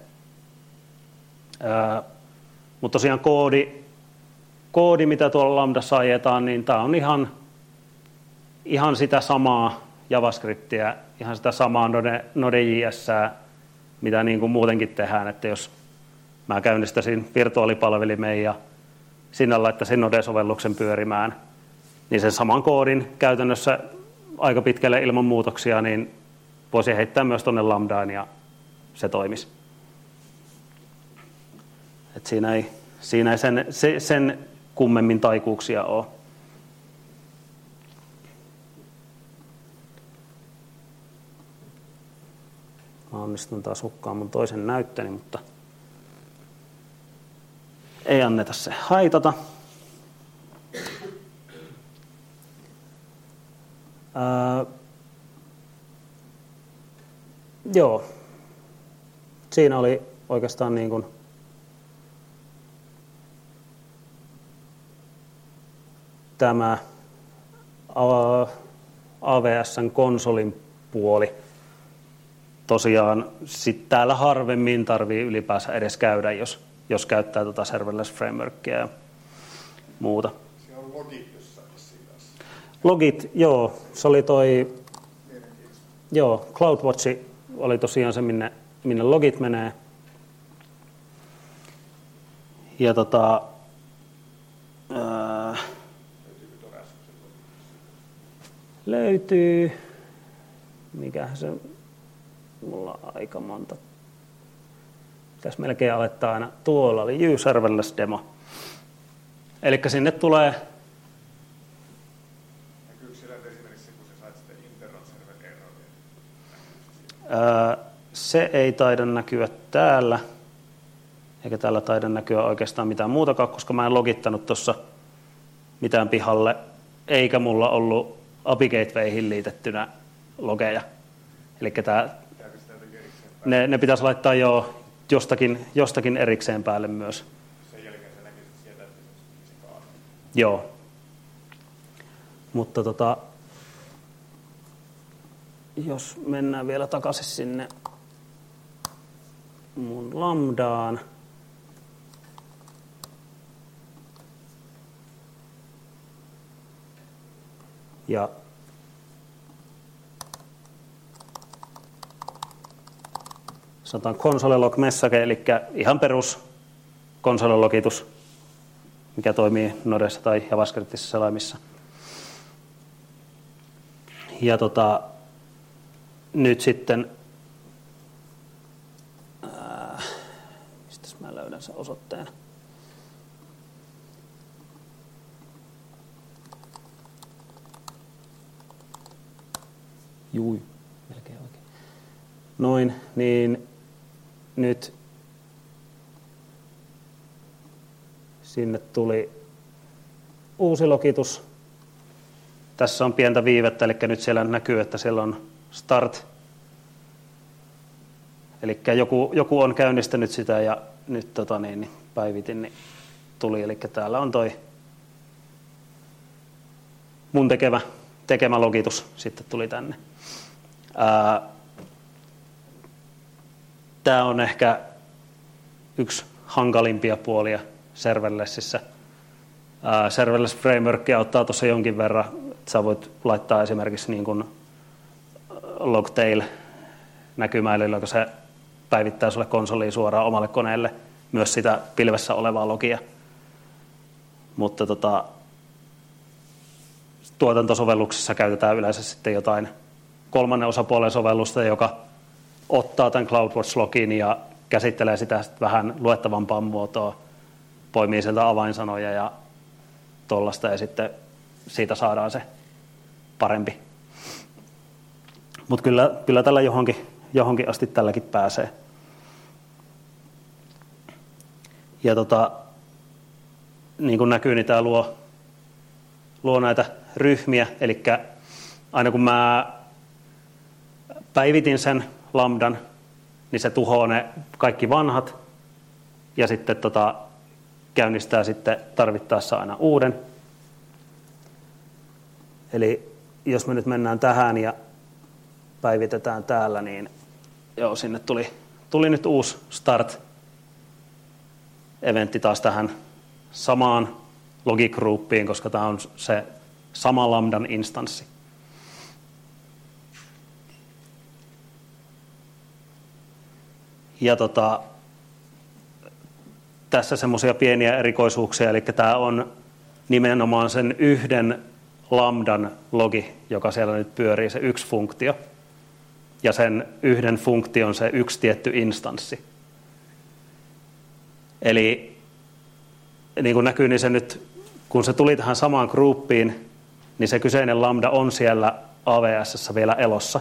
Mutta tosiaan koodi, mitä tuolla Lambdassa ajetaan, niin tämä on ihan sitä samaa JavaScriptia, ihan sitä samaa Node.jsää, mitä niin kuin muutenkin tehdään, että jos mä käynnistäisin virtuaalipalvelimeen ja sinne laittaisin Node-sovelluksen pyörimään, niin sen saman koodin käytännössä aika pitkälle ilman muutoksia, niin voisi heittää myös tuonne Lambdaan ja se toimisi. Et siinä ei sen kummemmin taikuuksia ole. Mä onnistun taas hukkaan mun toisen näyttöni, mutta ei anneta se haitata. Joo. Siinä oli oikeastaan niin kuin tämä AWS:n konsolin puoli. Tosiaan sit täällä harvemmin tarvii ylipäänsä edes käydä, jos käyttää tuota serverless frameworkia ja muuta. Siinä on logit jossain tässä. Logit, joo. Se oli toi. Joo, CloudWatch oli tosiaan se, minne logit menee. Ja löytyy, mikähän se, mulla on aika monta. Pitäisi melkein aloittaa aina. Tuolla oli serverless demo. Eli sinne tulee. Näkyykö siellä esimerkiksi, kun sä sait sitten internet server erroria? Se ei taida näkyä täällä. Eikä täällä taida näkyä oikeastaan mitään muutakaan, koska mä en logittanut tuossa mitään pihalle. Eikä mulla ollut API Gatewayhin liitettynä logeja. Eli ne pitäisi laittaa jo jostakin erikseen päälle myös. Sen jälkeen se näkyy sieltä, että se kaataa. Joo. Mutta jos mennään vielä takaisin sinne mun Lambdaan. Ja sanotaan console log message, eli ihan perus konsolelogitus, mikä toimii Nodessa tai JavaScriptissa selaimissa. Ja nyt sitten, mistäs mä löydän sen osoitteen? Jui, melkein oikein. Noin, niin nyt sinne tuli uusi logitus. Tässä on pientä viivettä, eli nyt siellä näkyy, että siellä on start. Eli joku on käynnistänyt sitä ja nyt päivitin, niin tuli. Eli täällä on toi mun tekemä logitus sitten tuli tänne. Tämä on ehkä yksi hankalimpia puolia serverlessissä. Serverless framework auttaa tuossa jonkin verran. Sä voit laittaa esimerkiksi niin kuin logtail näkymään, jolloin se päivittää sulle konsoliin suoraan omalle koneelle myös sitä pilvessä olevaa logia. Mutta tuotantosovelluksessa käytetään yleensä sitten jotain kolmannen osapuolen sovellusta, joka ottaa tämän CloudWatch-login ja käsittelee sitä sitten vähän luettavampaa muotoa, poimii sieltä avainsanoja ja tollaista, ja sitten siitä saadaan se parempi. Mutta kyllä tällä johonkin asti tälläkin pääsee. Ja niin kuin näkyy, niin tämä luo näitä ryhmiä. Eli aina kun mä päivitin sen lambdan, niin se tuhoaa ne kaikki vanhat ja sitten käynnistää sitten tarvittaessa aina uuden. Eli jos me nyt mennään tähän ja päivitetään täällä, niin joo, sinne tuli nyt uusi start-eventti taas tähän samaan logic-groupiin, koska tämä on se sama lambdan instanssi. Ja tässä semmoisia pieniä erikoisuuksia, eli tämä on nimenomaan sen yhden lambdan logi, joka siellä nyt pyörii, se yksi funktio. Ja sen yhden funktion se yksi tietty instanssi. Eli niin kuin näkyy, niin se nyt, kun se tuli tähän samaan groupiin, niin se kyseinen lambda on siellä AWS:ssä vielä elossa.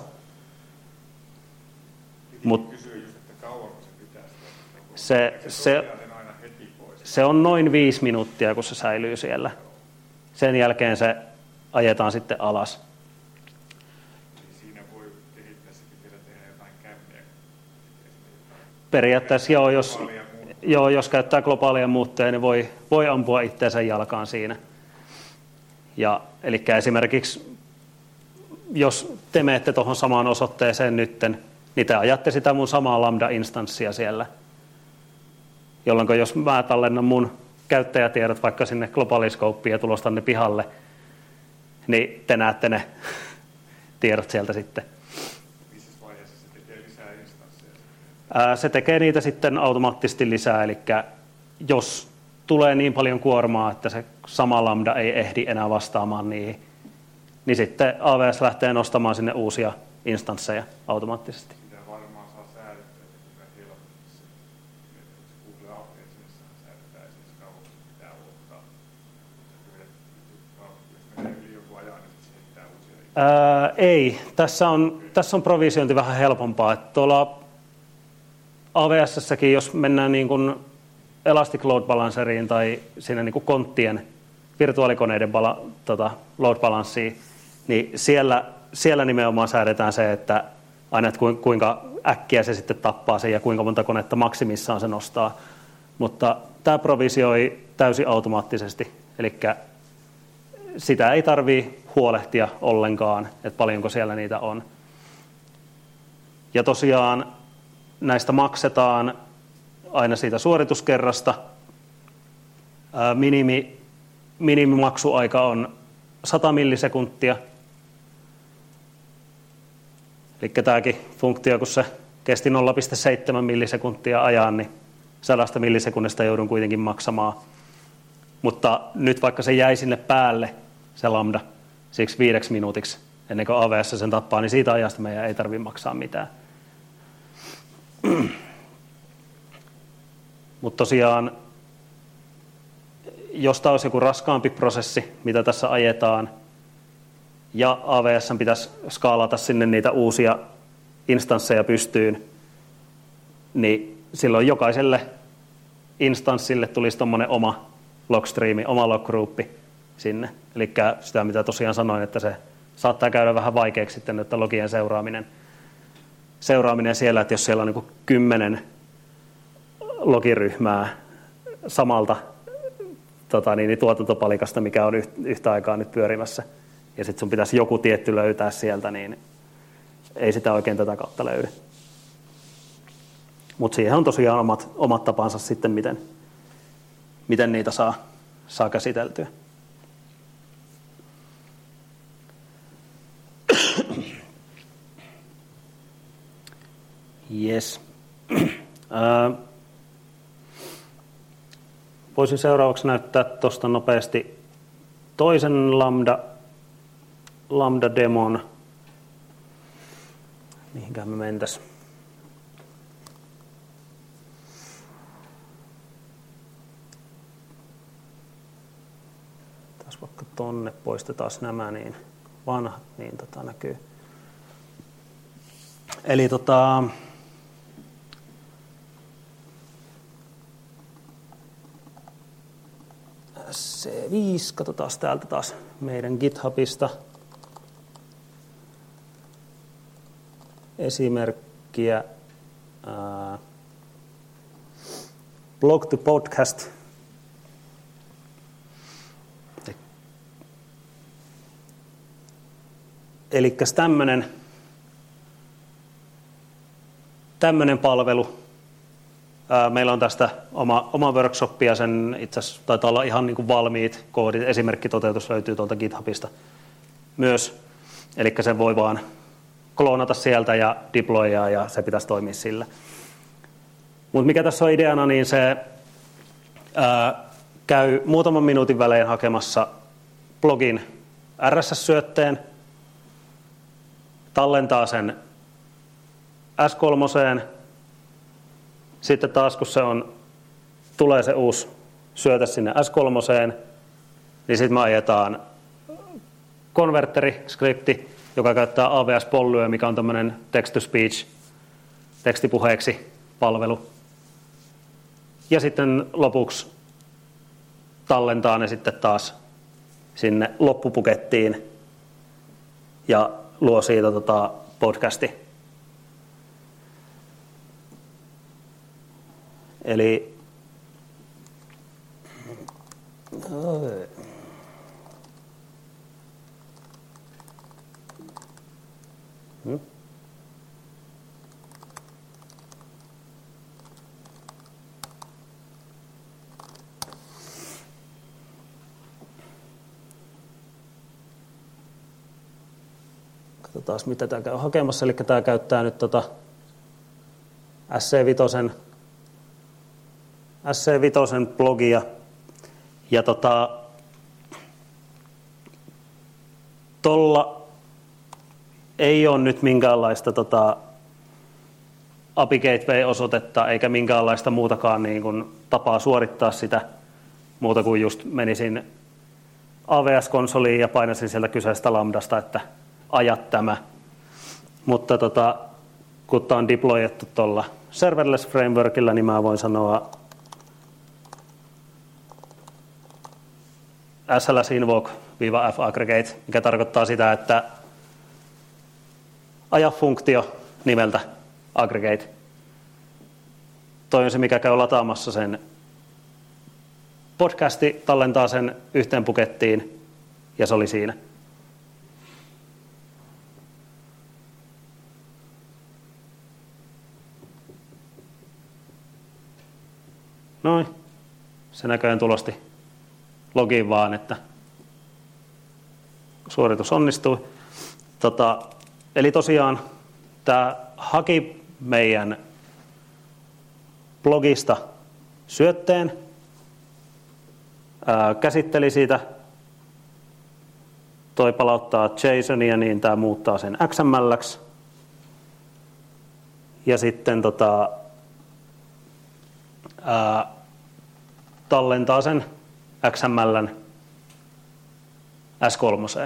Se on noin 5 minuuttia, kun se säilyy siellä. Sen jälkeen se ajetaan sitten alas. Siinä voi kehittäessäkin vielä tehdä jotain kämmiä. Periaatteessa jos käyttää globaalia muutteja, niin voi ampua itseensä jalkaan siinä. Eli esimerkiksi, jos te menette tuohon samaan osoitteeseen nytten, niin te ajatte sitä mun samaa lambda-instanssia siellä. Jolloin jos mä tallennan mun käyttäjätiedot vaikka sinne globaaliscopiin ja tulostan ne pihalle, niin te näette ne tiedot sieltä sitten. Missä vaiheessa se tekee lisää instansseja? Se tekee niitä sitten automaattisesti lisää, eli jos tulee niin paljon kuormaa, että se sama lambda ei ehdi enää vastaamaan niihin, niin sitten AWS lähtee nostamaan sinne uusia instansseja automaattisesti. Sitä varmaan saa säädettyä, että kuinka helposti se Google Applicationissa säädetään esimerkiksi kauan, pitää odottaa. Jos menee yli joku ajan, niin se heittää uusia. Ei. Tässä on provisiointi vähän helpompaa. Että tuolla AWS:ssäkin, jos mennään niin kuin Elastic Load Balanceriin tai siinä niin kuin konttien virtuaalikoneiden load balanceen, niin siellä nimenomaan säädetään se, että aina että kuinka äkkiä se sitten tappaa sen ja kuinka monta konetta maksimissaan se nostaa. Mutta tämä provisioi täysin automaattisesti, eli sitä ei tarvitse huolehtia ollenkaan, että paljonko siellä niitä on. Ja tosiaan näistä maksetaan aina siitä suorituskerrasta. Minimimaksuaika on 100 millisekuntia. Eli tämäkin funktio, kun se kesti 0,7 millisekuntia ajan, niin 100 millisekunnista joudun kuitenkin maksamaan. Mutta nyt vaikka se jäi sinne päälle, se lambda, siksi 5 minuutiksi, ennen kuin AWS sen tappaa, niin siitä ajasta meidän ei tarvitse maksaa mitään. Mutta tosiaan, jos tämä olisi joku raskaampi prosessi, mitä tässä ajetaan, ja AWS pitäisi skaalata sinne niitä uusia instansseja pystyyn, niin silloin jokaiselle instanssille tulisi tuommoinen oma logstreami, oma loggroupi sinne. Eli sitä, mitä tosiaan sanoin, että se saattaa käydä vähän vaikeaksi sitten, että logien seuraaminen siellä, että jos siellä on niin 10 logiryhmää samalta tuotantopalikasta, mikä on yhtä aikaa nyt pyörimässä, ja sitten sun pitäisi joku tietty löytää sieltä, niin ei sitä oikein tätä kautta löydy. Mutta siihen on tosiaan omat tapansa sitten, miten niitä saa käsiteltyä. Yes. Voisin seuraavaksi näyttää tuosta nopeasti toisen lambda-demon. Mihinkään me mentäisiin. Taas vaikka tonne poistetaan nämä niin vanhat, niin näkyy. Eli SC5, katsotaan täältä taas meidän GitHubista esimerkkiä. Blog to podcast. Eli tämmöinen palvelu. Meillä on tästä oma workshop ja sen itse asiassa taitaa olla ihan niin kuin valmiit koodit. Esimerkkitoteutus löytyy tuolta GitHubista myös. Eli sen voi vaan kloonata sieltä ja deployaa ja se pitäisi toimia sillä. Mutta mikä tässä on ideana, niin se käy muutaman minuutin välein hakemassa blogin RSS-syötteen, tallentaa sen S3:een, sitten taas kun tulee se uusi syöte sinne S3:een, niin sitten me ajetaan konverteri-skripti, joka käyttää AWS-pollyä, mikä on tämmöinen text-to-speech, tekstipuheeksi palvelu. Ja sitten lopuksi tallentaa ne sitten taas sinne loppupukettiin ja luo siitä podcasti. Eli katsotaan, mitä tämä käy hakemassa. Eli tämä käyttää nyt SC5 blogia. Ja tuolla ei ole nyt minkäänlaista API Gateway-osoitetta eikä minkäänlaista muutakaan niin kuin tapaa suorittaa sitä muuta kuin just menisin AWS-konsoliin ja painasin sieltä kyseisestä lambdasta, että aja tämä. Mutta kun tämä on deployettu tuolla serverless frameworkilla, niin mä voin sanoa sls-invoke-f-aggregate, mikä tarkoittaa sitä, että aja funktio nimeltä aggregate. Toi on se, mikä käy lataamassa sen podcasti, tallentaa sen yhteen pukettiin ja se oli siinä. Noin, se näköjään tulosti logiin vaan, että suoritus onnistui. Eli tosiaan tämä haki meidän blogista syötteen, käsitteli siitä, toi palauttaa JSONia, niin tämä muuttaa sen XML:ksi ja sitten tallentaa sen XML:n S3:een.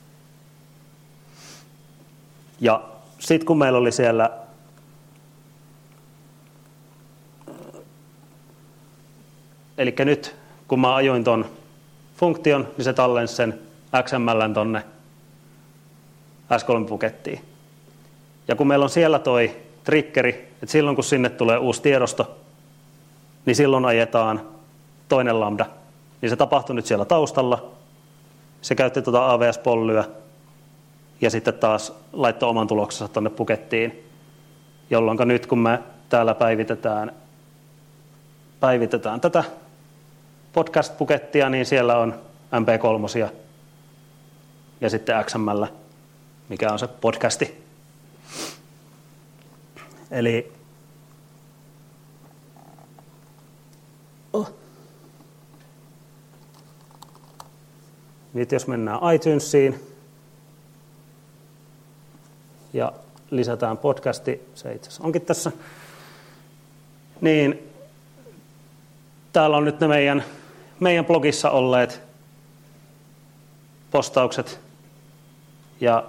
Ja sitten kun meillä oli siellä eli nyt kun mä ajoin ton funktion, niin se tallensi sen XML:n tonne S3-pukettiin. Ja kun meillä on siellä toi triggeri, että silloin kun sinne tulee uusi tiedosto, niin silloin ajetaan toinen lambda. Niin se tapahtui nyt siellä taustalla. Se käytti AWS-pollyä ja sitten taas laittoi oman tuloksensa tuonne pukettiin, jolloin nyt kun me täällä päivitetään tätä podcast-pukettia, niin siellä on MP3 ja sitten XML, mikä on se podcasti. Eli nyt jos mennään iTunesiin ja lisätään podcasti, se itse asiassa onkin tässä, niin täällä on nyt ne meidän blogissa olleet postaukset ja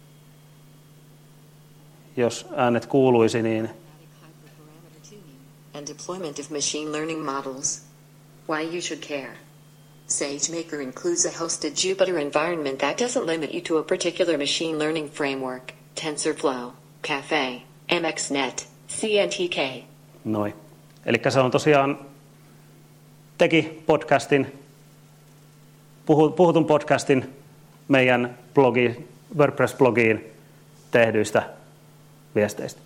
jos äänet kuuluisi, niin and deployment of machine learning models. Why you should care. SageMaker includes a hosted Jupyter environment that doesn't limit you to a particular machine learning framework, TensorFlow, Caffe, MXNet, CNTK. Noin. Eli se on tosiaan, teki podcastin, puhutun podcastin meidän WordPress-blogiin tehdyistä viesteistä.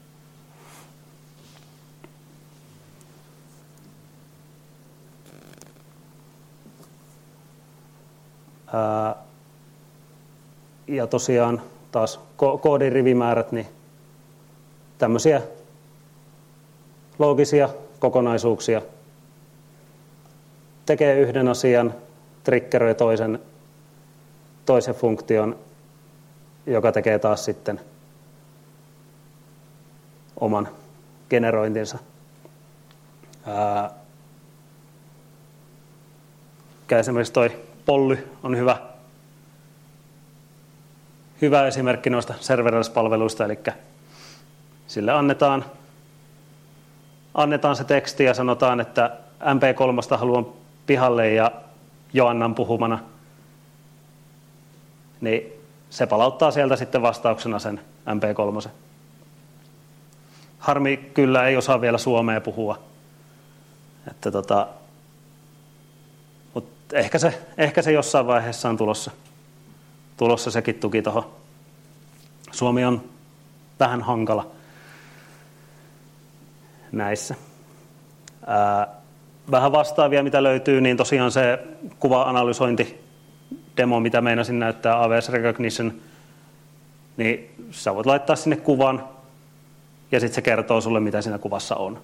Ja tosiaan taas koodin rivimäärät, niin tämmöisiä loogisia kokonaisuuksia. Tekee yhden asian, triggeröi toisen funktion, joka tekee taas sitten oman generointinsa. Esimerkiksi toi Polly on hyvä esimerkki noista serverless-palveluista, eli sille annetaan se teksti ja sanotaan, että MP3 haluan pihalle ja Joannan puhumana, niin se palauttaa sieltä sitten vastauksena sen MP3. Harmi kyllä ei osaa vielä suomea puhua. Että mutta ehkä se jossain vaiheessa on tulossa sekin tuki tuohon. Suomi on vähän hankala näissä. Vähän vastaavia, mitä löytyy, niin tosiaan se kuva-analysointi-demo, mitä meinasin näyttää, AWS Recognition, niin sä voit laittaa sinne kuvan, ja sitten se kertoo sulle, mitä siinä kuvassa on.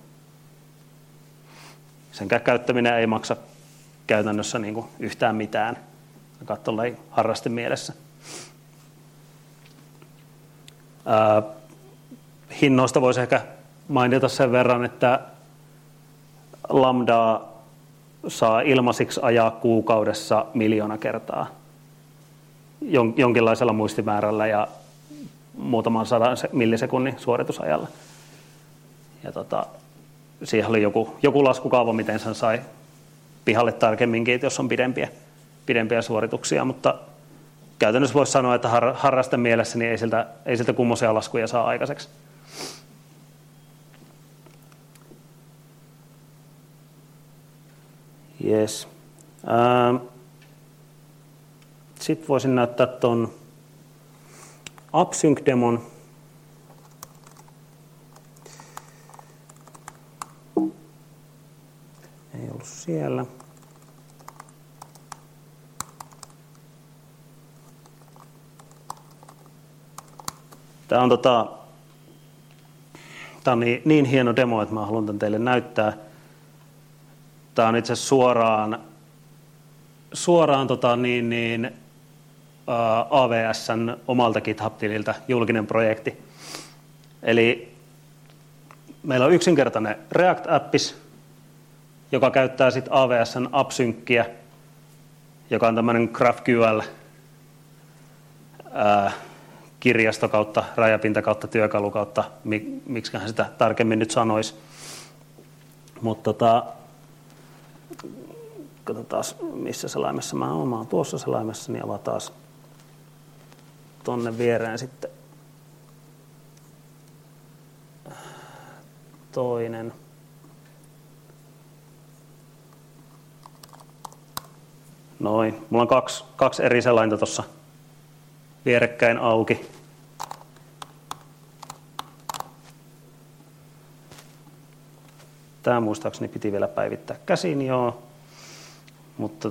Senkään käyttäminen ei maksa käytännössä niin kuin yhtään mitään, katsotaan harrastemielessä. Hinnoista voisi ehkä mainita sen verran, että Lambdaa saa ilmaisiksi ajaa kuukaudessa 1 miljoona kertaa jonkinlaisella muistimäärällä ja muutaman 100 millisekunnin suoritusajalla. Ja siihen oli joku laskukaava, miten sen sai pihalle tarkemminkin, jos on pidempiä suorituksia, mutta käytännössä voisi sanoa, että harrasten mielessä niin ei siltä kummoisia laskuja saa aikaiseksi. Yes. Sitten voisin näyttää tuon AppSync-demon. Ei ollut siellä. Tämä on niin hieno demo, että mä haluan tämän teille näyttää. Tämä on itse asiassa suoraan AWS:n omalta GitHub-tililtä julkinen projekti. Eli meillä on yksinkertainen React-appis, joka käyttää sitten AWS:n AppSyncia, joka on tämmöinen GraphQL kirjasto kautta rajapinta kautta työkalu kautta, miksiköhän sitä tarkemmin nyt sanoisi. Mutta katsotaan, missä selaimessa mä oon. Mä oon tuossa selaimessa, niin avataan tonne viereen sitten toinen. Noin. Mulla on kaksi eri selainta tuossa vierekkäin auki. Tämä muistaakseni piti vielä päivittää käsin, joo. Mutta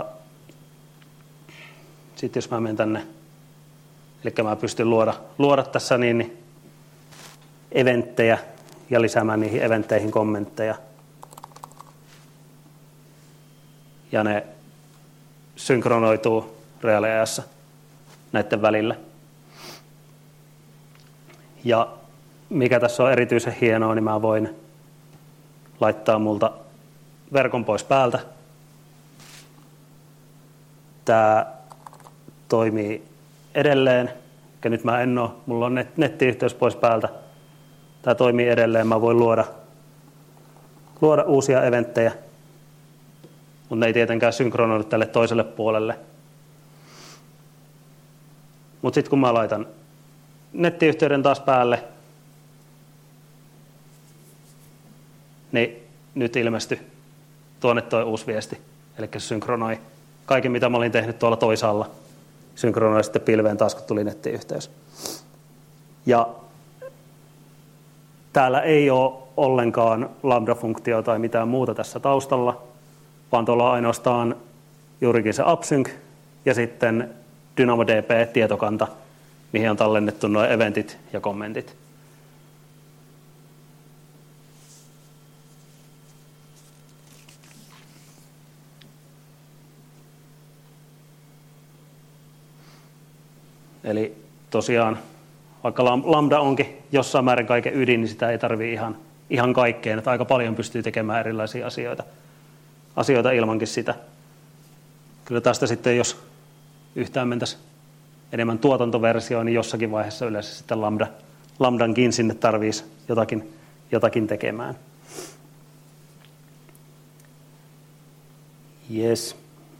sitten jos mä menen tänne, eli mä pystyn luoda tässä niin eventtejä ja lisäämään niihin eventteihin kommentteja. Ja ne synkronoituu reaaliajassa näiden välillä. Ja mikä tässä on erityisen hienoa, niin mä voin laittaa multa verkon pois päältä. Tämä toimii edelleen. Ja nyt mä mulla on nettiyhteys pois päältä. Tämä toimii edelleen. Mä voin luoda luoda uusia eventtejä, mutta ne ei tietenkään synkronoidu tälle toiselle puolelle. Mutta sitten kun mä laitan nettiyhteyden taas päälle, niin nyt ilmestyi tuonne toi uusi viesti. Eli se synkronoi kaiken, mitä mä olin tehnyt tuolla toisaalla. Synkronoi sitten pilveen taas, kun tuli nettiyhteys. Ja täällä ei ole ollenkaan lambda-funktio tai mitään muuta tässä taustalla, vaan tuolla on ainoastaan juurikin se AppSync ja sitten DynamoDB-tietokanta, mihin on tallennettu nuo eventit ja kommentit. Eli tosiaan, vaikka Lambda onkin jossain määrin kaiken ydin, niin sitä ei tarvitse ihan kaikkeen. Että aika paljon pystyy tekemään erilaisia asioita ilmankin sitä. Kyllä tästä sitten, jos yhtään mentäisiin enemmän tuotantoversioon, niin jossakin vaiheessa yleensä sitten Lambdankin sinne tarvitsisi jotakin tekemään. Yes.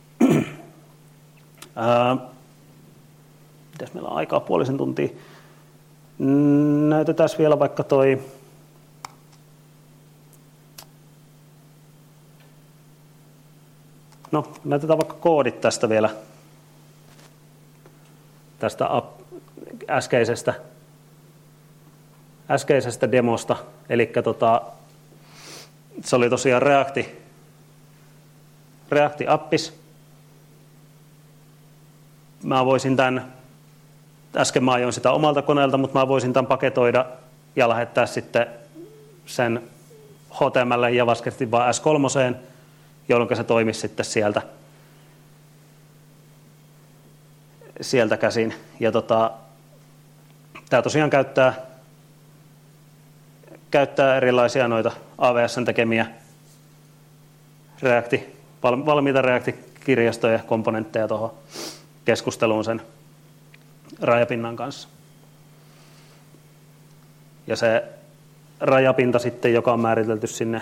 Mitäs meillä on aikaa? Puolisen tuntia. Näytetään vielä vaikka toi näytetään vaikka koodit tästä vielä. Tästä äskeisestä demosta. Eli se oli tosiaan React-appis. Mä voisin äsken mä ajoin sitä omalta koneelta, mutta mä voisin tämän paketoida ja lähettää sitten sen HTML ja JavaScriptin vaan S3, jolloin se toimisi sitten sieltä käsin. Ja tämä tosiaan käyttää erilaisia noita AWS:n tekemiä valmiita React-kirjastoja ja komponentteja tuohon keskusteluun sen rajapinnan kanssa. Ja se rajapinta sitten, joka on määritelty sinne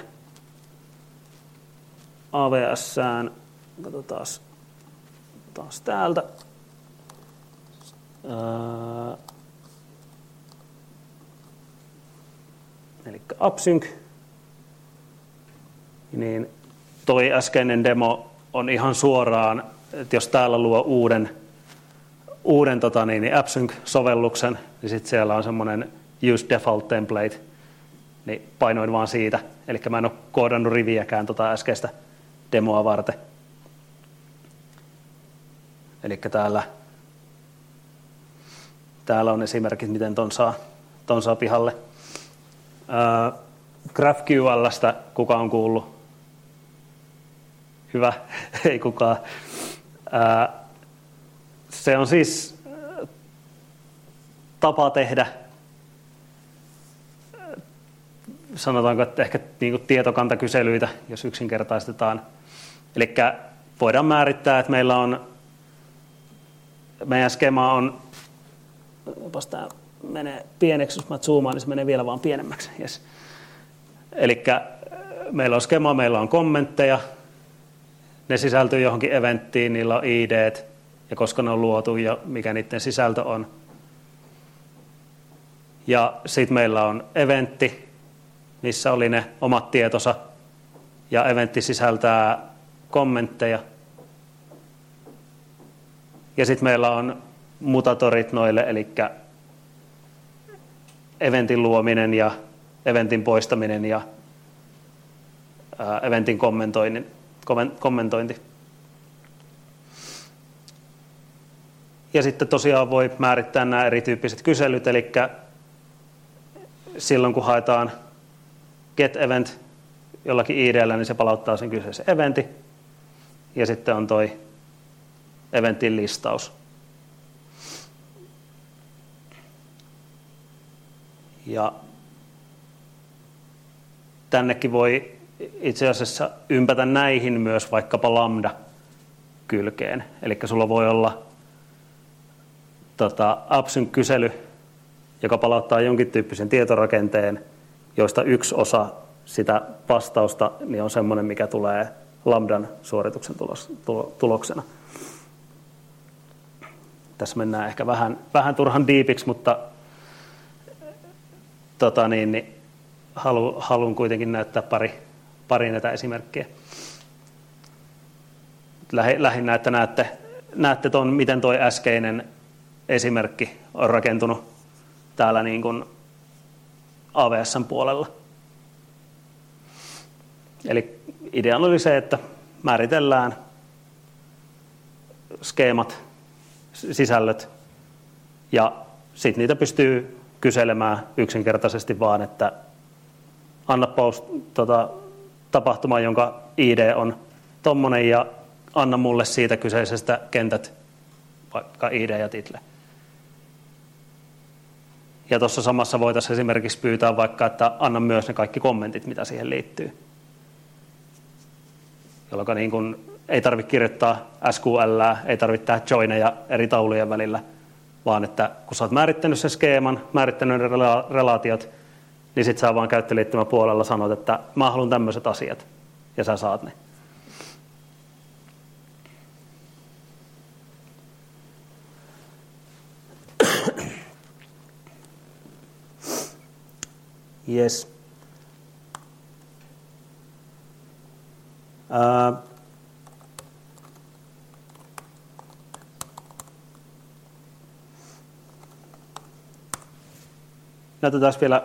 AWS:ään, katsotaan taas täältä. Eli AppSync, niin toi äskeinen demo on ihan suoraan, että jos täällä luo uuden AppSync-sovelluksen, niin sitten siellä on semmoinen Use Default Template, niin painoin vaan siitä. Eli mä en ole koodannut riviäkään äskeistä demoa varten. Eli täällä on esimerkit, miten ton saa pihalle. GraphQL:stä kuka on kuullut? Hyvä, ei kukaan. Se on siis tapa tehdä, sanotaanko, että ehkä niin tietokantakyselyitä, jos yksinkertaistetaan. Eli voidaan määrittää, että meidän skema on, jopas tämä menee pieneksi, jos mä zoomaan, niin se menee vielä vaan pienemmäksi. Yes. Eli meillä on skema, meillä on kommentteja, ne sisältyy johonkin eventtiin, niillä on ID:t, ja koska ne on luotu ja mikä niiden sisältö on. Ja sitten meillä on eventti, missä oli ne omat tietonsa, ja eventti sisältää kommentteja. Ja sitten meillä on mutatorit noille, eli eventin luominen ja eventin poistaminen ja eventin kommentointi. Ja sitten tosiaan voi määrittää nämä erityyppiset kyselyt, eli silloin kun haetaan get event jollakin ID:llä, niin se palauttaa sen kyseisen eventin. Ja sitten on toi eventin listaus. Ja tännekin voi itse asiassa ympätä näihin myös vaikkapa lambda-kylkeen. Eli sulla voi olla AppSync-kysely, joka palauttaa jonkin tyyppisen tietorakenteen, joista yksi osa sitä vastausta, niin on semmoinen, mikä tulee Lambdan suorituksen tuloksena. Tässä mennään ehkä vähän turhan diipiksi, mutta haluan kuitenkin näyttää pari näitä esimerkkiä. Lähinnä, että näette ton, miten toi äskeinen esimerkki on rakentunut täällä niin kuin AWS:n puolella. Eli idea oli se, että määritellään skeemat, sisällöt ja sitten niitä pystyy kyselemään yksinkertaisesti vaan, että anna tapahtuma, jonka ID on tommonen ja anna mulle siitä kyseisestä kentät, vaikka ID ja title. Ja tuossa samassa voitaisiin esimerkiksi pyytää vaikka, että anna myös ne kaikki kommentit, mitä siihen liittyy. Jolloin niin kun ei tarvitse kirjoittaa SQL:ää, ei tarvitse tehdä joineja eri taulujen välillä, vaan että kun sä oot määrittänyt sen skeeman, määrittänyt ne relaatiot, niin sit sä vaan käyttöliittymän puolella sanot, että mä haluan tämmöiset asiat, ja sä saat ne. Yes. Näytetään vielä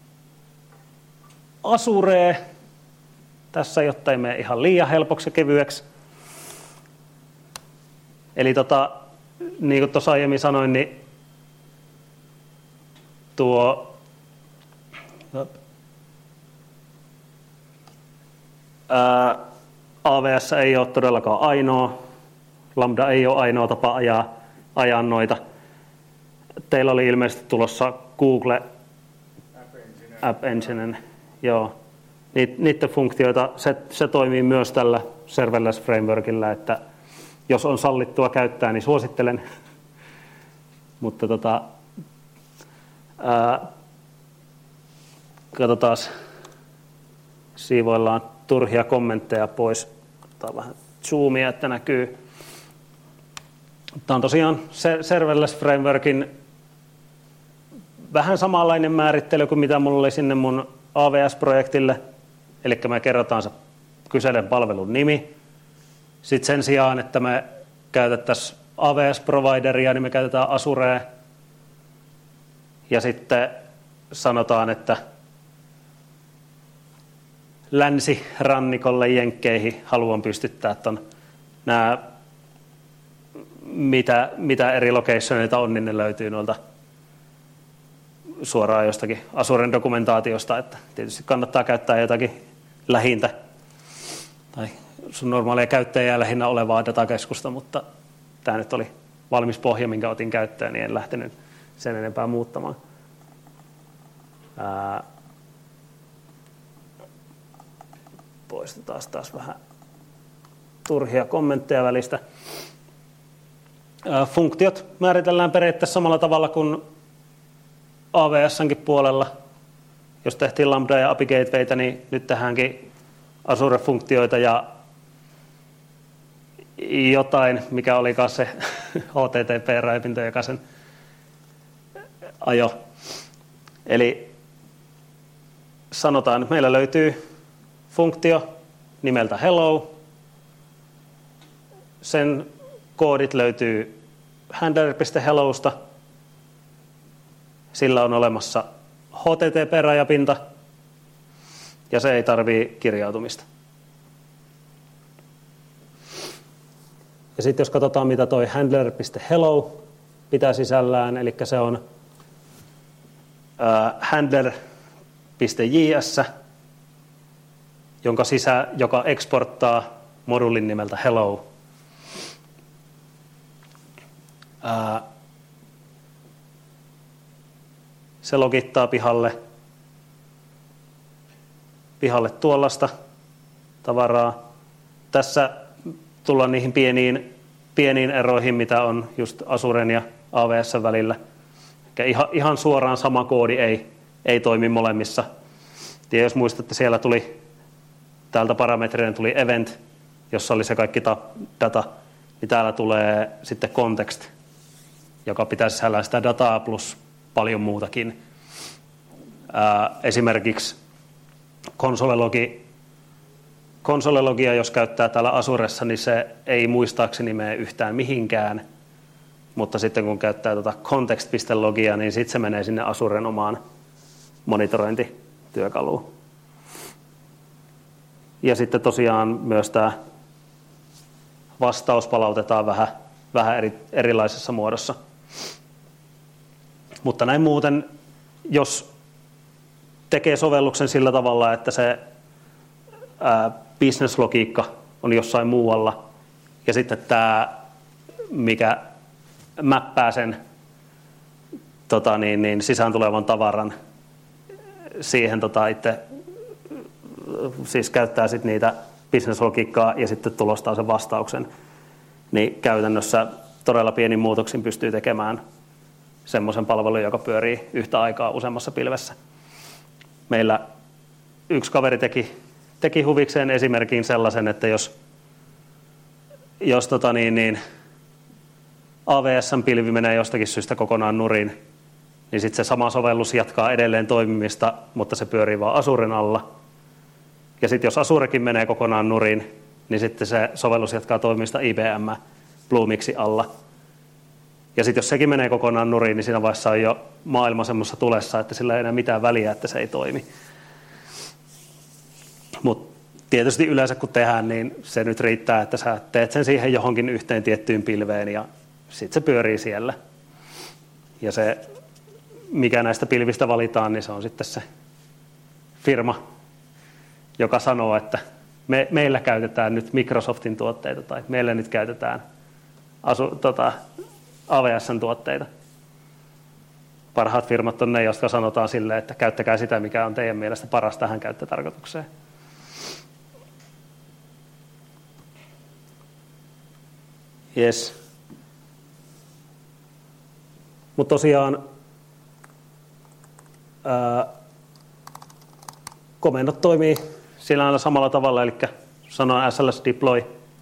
Azurea tässä, jotta ei mene ihan liian helpoksi ja kevyeksi. Eli niin kuin tuossa aiemmin sanoin, niin tuo AWS ei ole todellakaan ainoa. Lambda ei ole ainoa tapa ajaa noita. Teillä oli ilmeisesti tulossa Google App Engine. Joo. Niiden funktioita, se toimii myös tällä serverless frameworkilla, että jos on sallittua käyttää, niin suosittelen. Mutta katsotaan, siivoillaan turhia kommentteja pois. Otetaan vähän zoomia, että näkyy. Tämä on tosiaan serverless frameworkin vähän samanlainen määrittely kuin mitä mulla oli sinne mun AWS-projektille. Eli me kerrotaan se kyseinen palvelun nimi. Sitten sen sijaan, että me käytettäisiin AWS-provideria, niin me käytetään Azurea. Ja sitten sanotaan, että länsirannikolle jenkkeihin haluan pystyttää nämä, mitä eri locationeita on, niin ne löytyy noilta suoraan jostakin Azuren dokumentaatiosta, että tietysti kannattaa käyttää jotakin lähintä tai sun normaalia käyttäjää lähinnä olevaa datakeskusta, mutta tämä nyt oli valmis pohja, minkä otin käyttöön, niin en lähtenyt sen enempää muuttamaan. Poistetaan taas vähän turhia kommentteja välistä. Funktiot määritellään periaatteessa samalla tavalla kuin AWS:nkin puolella. Jos tehtiin Lambda ja API Gatewaytä, niin nyt tehdäänkin Azure-funktioita ja jotain, mikä olikaan se HTTP-räipintö, joka sen ajo. Eli sanotaan, että meillä löytyy funktio nimeltä hello. Sen koodit löytyy handler.hellosta. Sillä on olemassa HTTP-rajapinta ja se ei tarvitse kirjautumista. Ja sitten jos katsotaan, mitä toi handler.hello pitää sisällään, eli se on handler.js, joka eksporttaa moduulin nimeltä hello. Se logittaa pihalle tuollaista tavaraa. Tässä tullaan niihin pieniin eroihin, mitä on just Azuren ja AWS:n välillä. Ihan suoraan sama koodi ei toimi molemmissa. Ja jos muistatte, siellä tuli täältä parametrinen tuli event, jossa oli se kaikki data, niin täällä tulee sitten context, joka pitää sisällään sitä dataa plus paljon muutakin. Esimerkiksi konsolelogia, jos käyttää täällä Azuressa, niin se ei muistaakseni mene yhtään mihinkään, mutta sitten kun käyttää context.logia, niin sitten se menee sinne Azuren omaan monitorointityökaluun. Ja sitten tosiaan myös tämä vastaus palautetaan vähän erilaisessa muodossa. Mutta näin muuten, jos tekee sovelluksen sillä tavalla, että se business-logiikka on jossain muualla, ja sitten tämä, mikä mäppää sen sisään tulevan tavaran siihen itse, siis käyttää sitten niitä business-logiikkaa ja sitten tulostaa sen vastauksen, niin käytännössä todella pienin muutoksin pystyy tekemään semmoisen palvelun, joka pyörii yhtä aikaa useammassa pilvessä. Meillä yksi kaveri teki huvikseen esimerkin sellaisen, että jos AWS-pilvi menee jostakin syystä kokonaan nurin, niin sitten se sama sovellus jatkaa edelleen toimimista, mutta se pyörii vaan Azuren alla. Ja sitten jos Azurekin menee kokonaan nurin, niin sitten se sovellus jatkaa toimimista IBM Bluemixin alla. Ja sitten jos sekin menee kokonaan nurin, niin siinä vaiheessa on jo maailma semmoisessa tulessa, että sillä ei enää mitään väliä, että se ei toimi. Mutta tietysti yleensä kun tehdään, niin se nyt riittää, että sä teet sen siihen johonkin yhteen tiettyyn pilveen ja sitten se pyörii siellä. Ja se, mikä näistä pilvistä valitaan, niin se on sitten se firma, joka sanoo, että meillä käytetään nyt Microsoftin tuotteita tai meillä nyt käytetään AWS:n tuotteita. Parhaat firmat on ne, jotka sanotaan silleen, että käyttäkää sitä, mikä on teidän mielestä paras tähän käyttötarkoitukseen. Yes. Mutta tosiaan komennot toimii sillä aina samalla tavalla, eli sanon SLS deploy.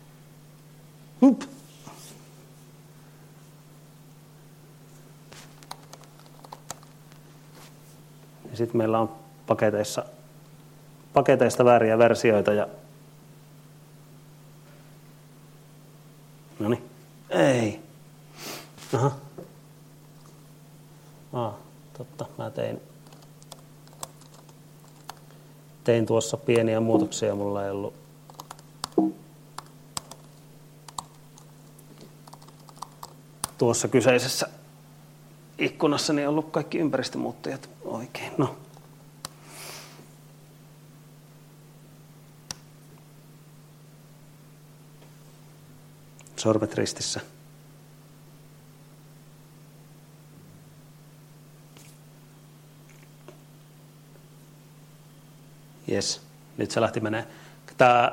Ja sitten meillä on paketeista vääriä versioita. Noniin. Ei. Aha. Totta. Mä tein tuossa pieniä muutoksia. Mulla ei ollut tuossa kyseisessä ikkunassa niin ollut kaikki ympäristömuuttujat oikein. No. Sormet ristissä. Jes, nyt se lähti menee. Tämä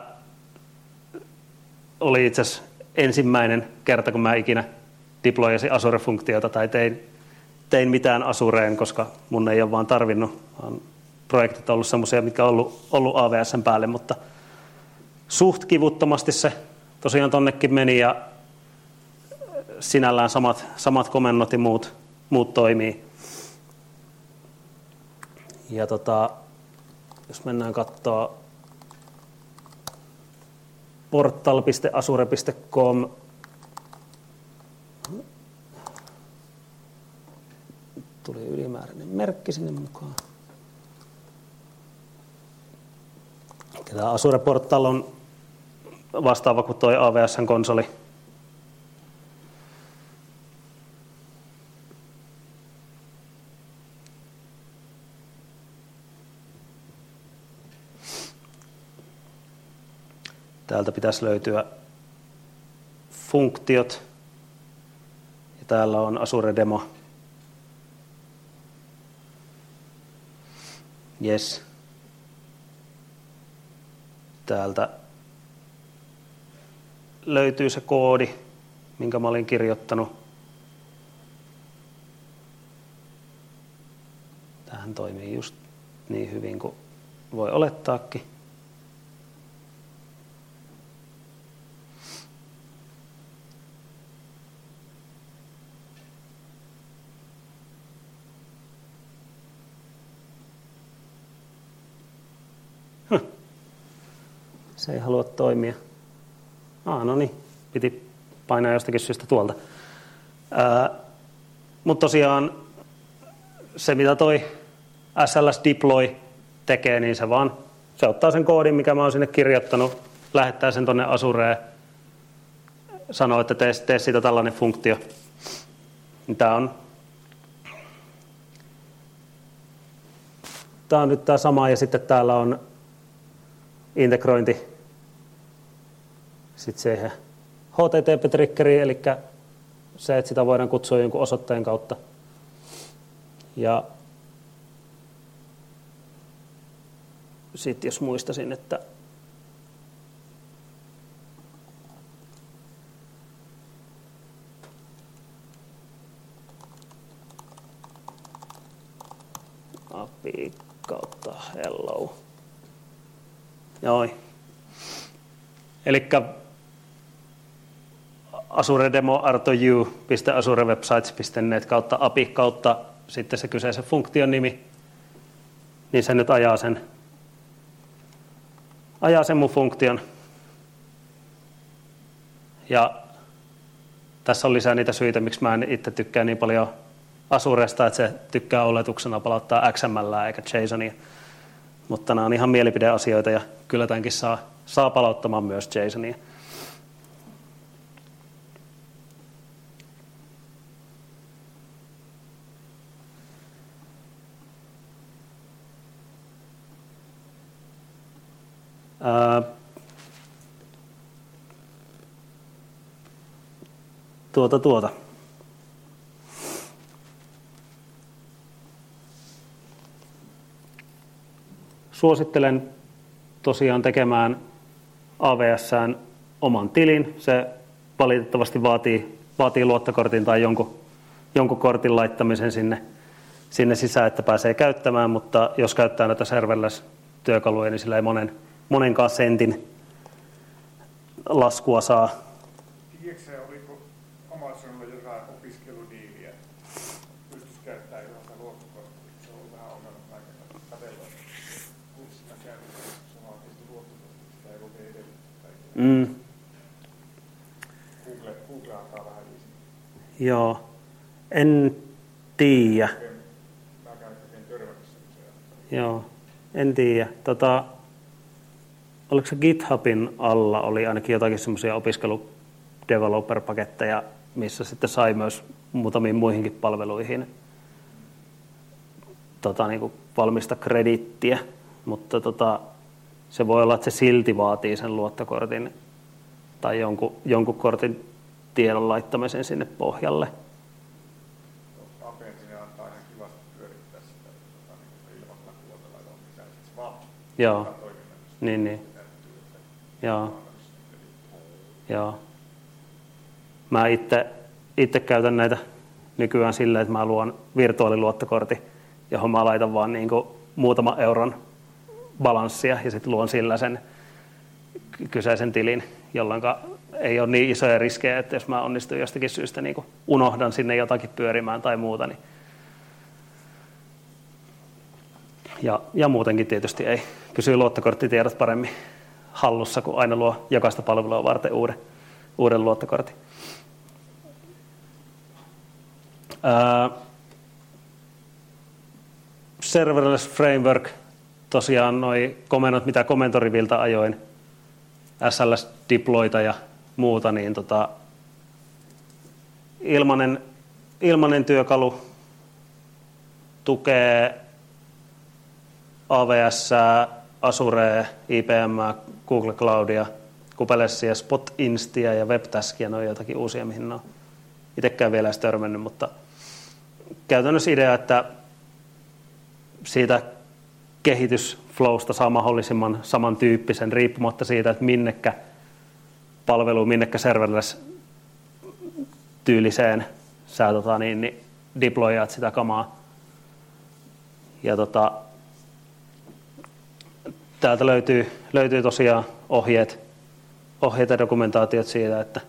oli itse asiassa ensimmäinen kerta, kun mä ikinä deployasin Azure-funktiota tai tein mitään Azureen, koska mun ei ole vaan tarvinnut. Projektit on ollut semmoisia, mitkä on ollut AWS:n päälle, mutta suht kivuttomasti se tosiaan tonnekin meni ja sinällään samat komennot ja muut toimii. Ja jos mennään katsoa portal.azure.com, tuli ylimääräinen merkki sinne mukaan. Tämä Azure Portal on vastaava kuin tuo AWS:n konsoli. Täältä pitäisi löytyä funktiot. Ja täällä on Azure Demo. Yes. Täältä löytyy se koodi, minkä mä olin kirjoittanut. Tämähän toimii just niin hyvin kuin voi olettaakin. Se ei halua toimia. No niin, piti painaa jostakin syystä tuolta. Mutta tosiaan se, mitä toi SLS deploy tekee, niin se ottaa sen koodin, mikä mä oon sinne kirjoittanut, lähettää sen tonne Azureen, sanoo, että tee siitä tällainen funktio. Tää on nyt tää sama, ja sitten täällä on integrointi sitten siihen HTTP-triggeriin, eli se, että sitä voidaan kutsua jonkun osoitteen kautta. Ja sitten jos muistasin, että API kautta hello. Joo. Elikkä Azure demo artoju.azurewebsites.net kautta API kautta sitten se kyseisen funktion nimi, niin se nyt ajaa sen mun funktion. Ja tässä on lisää niitä syitä, miksi mä en itse tykkää niin paljon Azuresta, että se tykkää oletuksena palauttaa XML eikä JSONia. Mutta nämä on ihan mielipideasioita ja kyllä tämänkin saa palauttamaan myös JSONia. Suosittelen tosiaan tekemään AWS:ään oman tilin. Se valitettavasti vaatii luottokortin tai jonkun kortin laittamisen sinne sisään, että pääsee käyttämään, mutta jos käyttää näitä serverless-työkaluja, niin sillä ei monenkaan sentin laskua saa. Tiedätkö sä, oliko Amazonilla jotain opiskeludiiliä? Pystyisi käyttämään jotain luottokorttia? Se on vähän ongelma aikana katsella. Kurssina käytetään, se on tietysti luottokorttia, sitä ei voi edellyttää. Google antaa vähän lisää. Joo, en tiedä. Mä käyn törmässä. Joo, en tiedä. Oliko se GitHubin alla oli ainakin jotakin semmoisia opiskelu-developer-paketteja, missä sitten sai myös muutamiin muihinkin palveluihin niin kuin valmista krediittiä, mutta se voi olla, että se silti vaatii sen luottokortin tai jonkun kortin tiedon laittamisen sinne pohjalle. Apentinen antaa ihan kivasti pyörittää sitä ilman luotella, on lisää sitten vaan. Joo, niin. Joo. Mä itse käytän näitä nykyään silleen, että mä luon virtuaaliluottokortin, johon mä laitan vaan niin kuin muutaman euron balanssia ja sitten luon sillä sen kyseisen tilin, jolloin ei ole niin isoja riskejä, että jos mä onnistun jostakin syystä niin kuin unohdan sinne jotakin pyörimään tai muuta, niin ja muutenkin tietysti ei pysyy luottokorttitiedot paremmin hallussa, kun aina luo jokaista palvelua varten uuden luottokortin. Serverless Framework, tosiaan noi komennot, mitä komentorivilta ajoin, SLS deployta ja muuta, niin ilmainen työkalu tukee AWS, Azure, IBM, Google Cloudia, Kubernetesia, Spot Instia ja WebTaskia, ne on jotakin uusia, mihin ne on itsekään vielä edes törmännyt, mutta käytännössä idea, että siitä kehitysflowsta saa mahdollisimman samantyyppisen, riippumatta siitä, että minnekä palveluun, minnekä serverless-tyyliseen sä niin deployaat sitä kamaa. Ja täältä löytyy tosiaan ohjeet ja dokumentaatiot siitä, että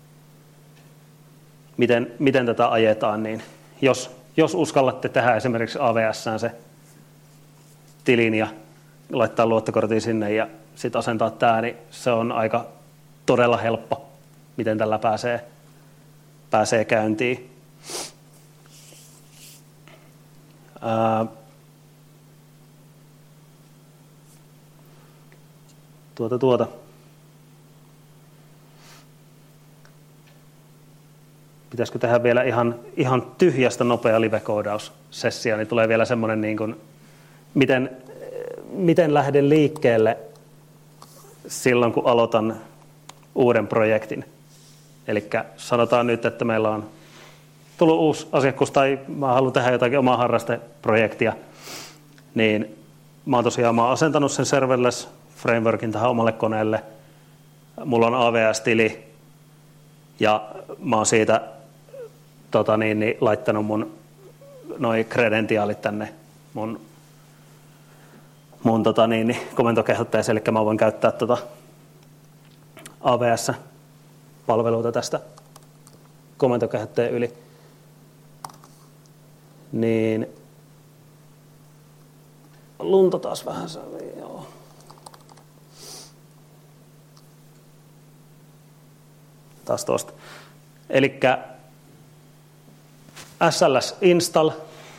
miten tätä ajetaan, niin jos uskallatte tehdä esimerkiksi AWS:ään se tilin ja laittaa luottokortin sinne ja sitten asentaa tämä, niin se on aika todella helppo, miten tällä pääsee käyntiin. Pitäisikö tehdä vielä ihan tyhjästä nopea live-koodaussessio, niin tulee vielä semmoinen, niin kuin, miten lähden liikkeelle silloin, kun aloitan uuden projektin. Eli sanotaan nyt, että meillä on tullut uusi asiakkuus tai mä haluan tehdä jotakin omaa harrasteprojektia, niin mä oon asentanut sen serverless frameworkin tähän omalle koneelle. Mulla on AWS-tili ja mä oon siitä laittanut mun noi credentiaalit tänne mun komentokehotteeseen, eli mä voin käyttää AWS-palveluita tästä komentokehotteen yli. Niin lunta taas vähän joo. Taas tuosta. Elikkä SLS install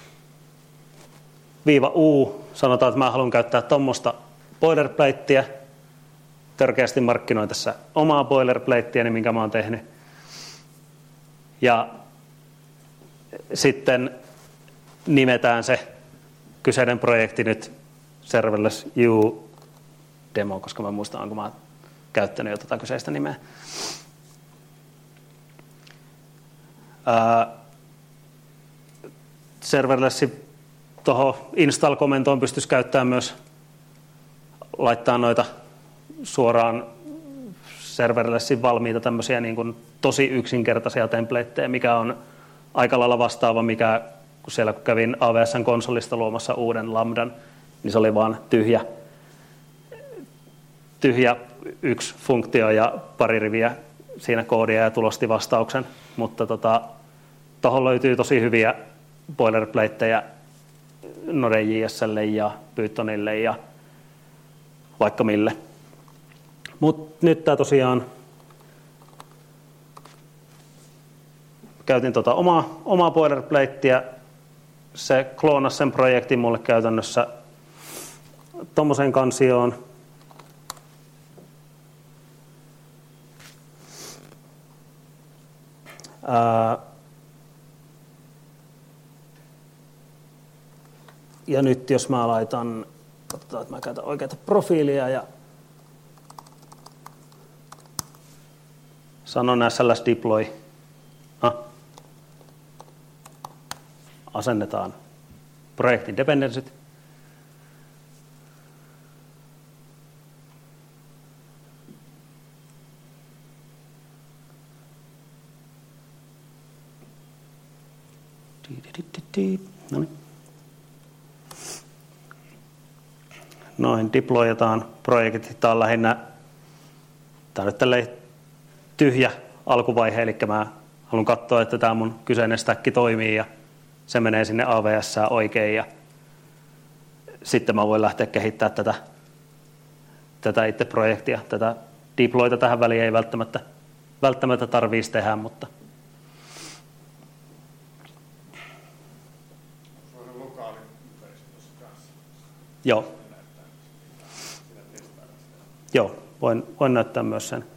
-u, sanotaan, että mä haluan käyttää tuommoista boilerplatea. Törkeästi markkinoin tässä omaa boilerplatea, minkä mä oon tehnyt. Ja sitten nimetään se kyseinen projekti nyt serverless u demo, koska mä muistan, onko mä käyttänyt jo tätä kyseistä nimeä. Serverlessi tuohon install-komentoon pystyisi käyttämään myös, laittaa noita suoraan serverlessin valmiita tämmöisiä niin kuin tosi yksinkertaisia templateja, mikä on aika lailla vastaava, mikä kun kävin AWS:n konsolista luomassa uuden lambdan, niin se oli vaan tyhjä yksi funktio ja pari riviä siinä koodia ja tulosti vastauksen, mutta tuohon löytyy tosi hyviä boilerplateja Node.js:lle ja Pythonille ja vaikka mille. Mutta nyt tämä tosiaan käytin omaa boilerplatea, se kloonasi sen projektin mulle käytännössä tommoseen kansioon. Ja nyt jos mä laitan, katsotaan, että mä käytän oikeata profiilia ja sanon SLS deploy. Asennetaan projektin dependencyt. Noin deployataan projektit. Tämä on lähinnä nyt tälleen tyhjä alkuvaihe, eli mä haluan katsoa, että tämä mun kyseinen stack toimii ja se menee sinne AWS:ään oikein ja sitten mä voin lähteä kehittämään tätä itse projektia. Tätä deployta tähän väliin ei välttämättä tarvitsisi tehdä, mutta Se on lokaali ympäristö tuossa kanssa. joo. Joo, voin näyttää myös sen.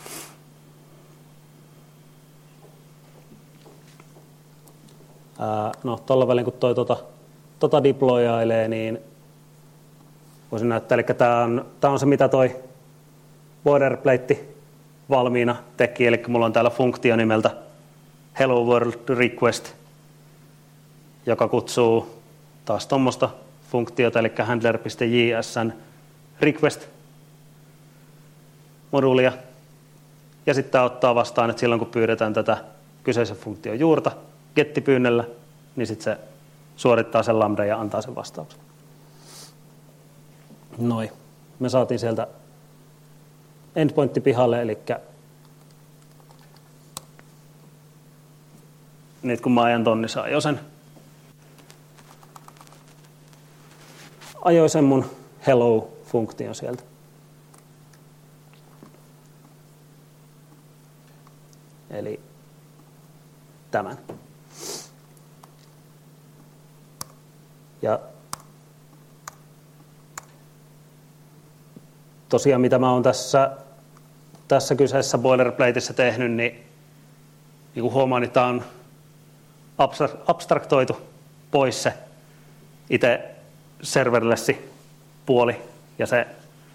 No, tuolla välin kun toi deployailee, niin voisin näyttää. Eli tämä on se, mitä toi boilerplate valmiina teki. Eli mulla on täällä funktio nimeltä hello world request, joka kutsuu taas tuommoista funktiota, eli handler.jsn request moduulia. Ja sitten tämä ottaa vastaan, että silloin kun pyydetään tätä kyseisen funktion juurta gettipyynnöllä, niin sitten se suorittaa sen lambda ja antaa sen vastauksen. Noin. me saatiin sieltä endpointti pihalle, eli nyt kun mä ajan ton, niin se ajoi sen mun hello-funktion sieltä. Eli tämän. Ja tosiaan mitä mä oon tässä kyseisessä boilerplateissa tehnyt, niin kuin huomaan, niin tää on abstraktoitu pois se itse serverlessi puoli ja se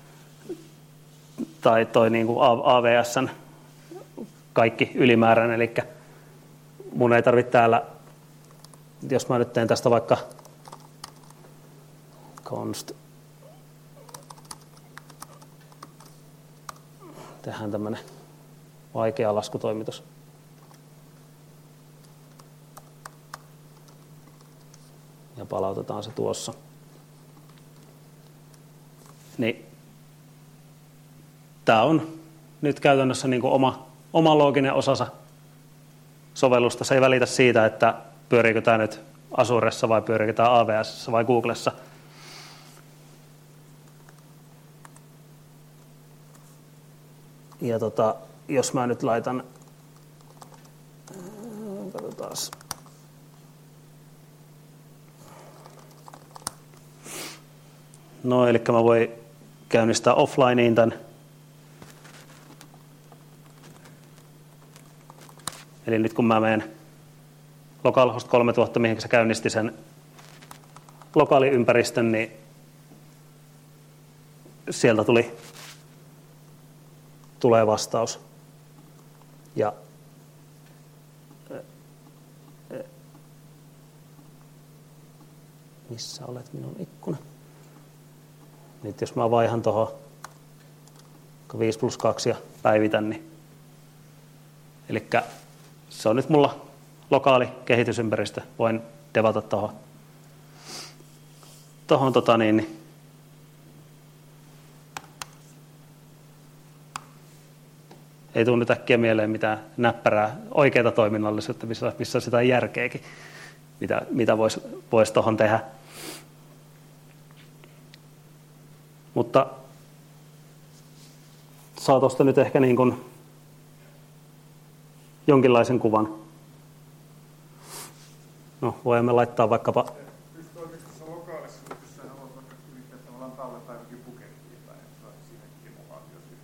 tai toi niin kuin AWS:n kaikki ylimääräinen, eli mun ei tarvitse täällä, jos mä nyt teen tästä vaikka const, tehdään tämmönen vaikea laskutoimitus. Ja palautetaan se tuossa. Niin tää on nyt käytännössä niin kuin oma looginen osansa sovellusta. Se ei välitä siitä, että pyöriikö tämä nyt Azuressa vai pyöriikö tämä AWS:ssä vai Googlessa. Ja jos mä nyt laitan, katsotaan. No, eli mä voin käynnistää offlineen tämän. Eli nyt kun mä menen localhost 3000, mihin se käynnisti sen lokaaliympäristön, niin sieltä tulee vastaus. Ja missä olet minun ikkuna? Nyt jos mä vaihan tuohon 5+2 ja päivitän, niin elikkä se on nyt mulla lokaali kehitysympäristö. Voin devata tohon niin. Ei tule nyt äkkiä mieleen mitään näppärää oikeaa toiminnallisuutta, missä sitä järkeäkin, mitä voisi tohon tehdä. Mutta saa tuosta nyt ehkä niin kuin jonkinlaisen kuvan. No, voimme laittaa vaikkapa. Toimiko tässä lokaalissa, jos sä haluat vaikka yrittää tavallaan tallettaa jokin bukettiin tai siihenkin mukaan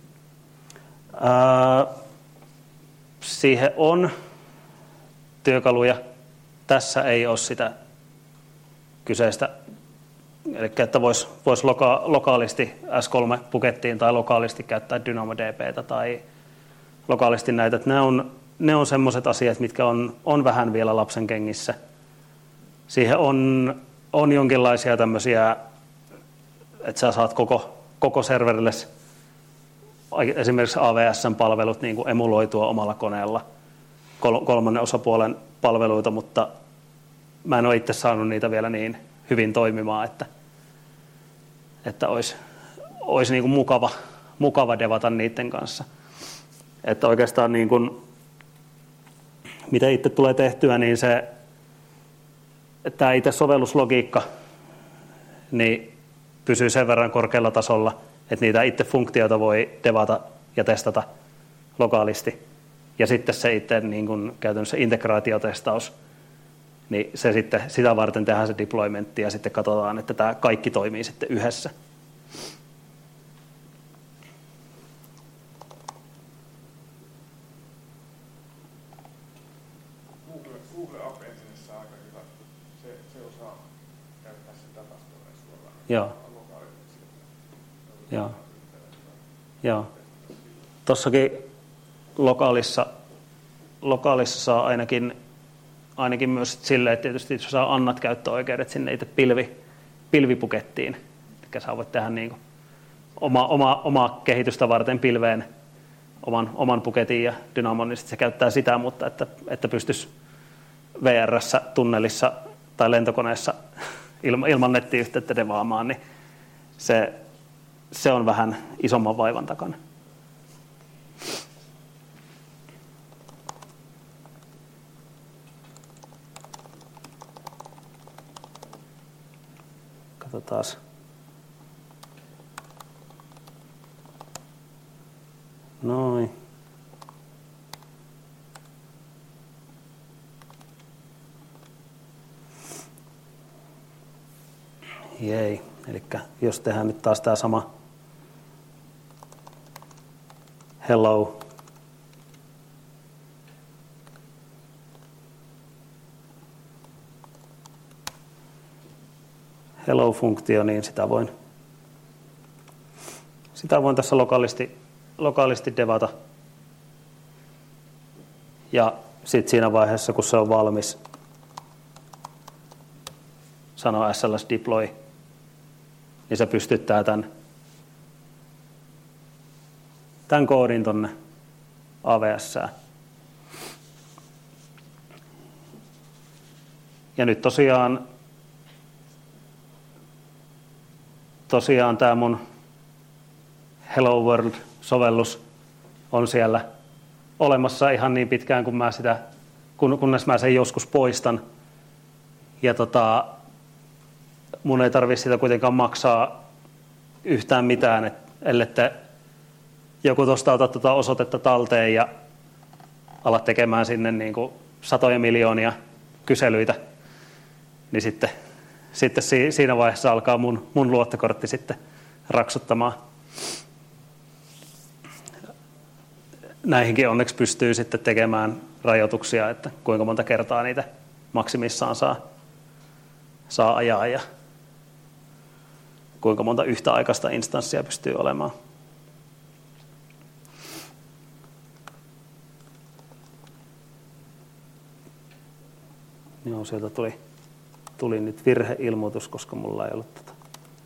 Siihen on työkaluja. Tässä ei ole sitä kyseistä. Eli että voisi lokaalisti S3-bukettiin tai lokaalisti käyttää DynamoDB:tä tai lokaalisti näitä. Ne on semmoiset asiat, mitkä on vähän vielä lapsen kengissä. Siihen on jonkinlaisia tämmöisiä, että sä saat koko serverille esimerkiksi AWS:n palvelut niin kuin emuloitua omalla koneella, kolmannen osapuolen palveluita, mutta mä en ole itse saanut niitä vielä niin hyvin toimimaan, että olisi niin kuin mukava devata niiden kanssa. Että oikeastaan niin kuin, mitä itse tulee tehtyä, niin tämä itse sovelluslogiikka niin pysyy sen verran korkealla tasolla, että niitä itse funktioita voi devata ja testata lokaalisti. Ja sitten se itse niin kuin käytännössä integraatiotestaus, niin se sitten, sitä varten tehdään se deploymentti ja sitten katsotaan, että tämä kaikki toimii sitten yhdessä. Google App Enginessä on aika hyvä. Se osaa käyttää sen datastorea suoraan. Joo. Joo. Tuossakin lokaalissa saa ainakin myös silleen, että tietysti jos saa annat käyttöoikeudet sinne itse pilvipukettiin. Eli sä voit tehdä niin kuin omaa kehitystä varten pilveen oman puketin ja Dynamon, niin se käyttää sitä, mutta että pystyisi VR:ssä, tunnelissa tai lentokoneessa ilman nettiyhteyttä devaamaan, niin se on vähän isomman vaivan takana. Katsotaan. Noin. Jei. Eli jos tehdään nyt taas tämä sama hello. Hello-funktio, niin sitä voin tässä lokaalisti devata. Ja sitten siinä vaiheessa, kun se on valmis, sanoa SLS deploy, niin se pystyttää tämän koodin tonne AWS:ään. Ja nyt tosiaan tämä mun Hello World-sovellus on siellä olemassa ihan niin pitkään, kun kunnes mä sen joskus poistan. Ja mun ei tarvitse sitä kuitenkaan maksaa yhtään mitään, ellette joku tuosta ota osoitetta talteen ja ala tekemään sinne niin kuin satoja miljoonia kyselyitä, niin sitten siinä vaiheessa alkaa mun luottokortti sitten raksuttamaan. Näihinkin onneksi pystyy sitten tekemään rajoituksia, että kuinka monta kertaa niitä maksimissaan saa ajaa ja kuinka monta yhtäaikaista instanssia pystyy olemaan. Joo, sieltä tuli nyt virheilmoitus, koska mulla ei ollut tätä.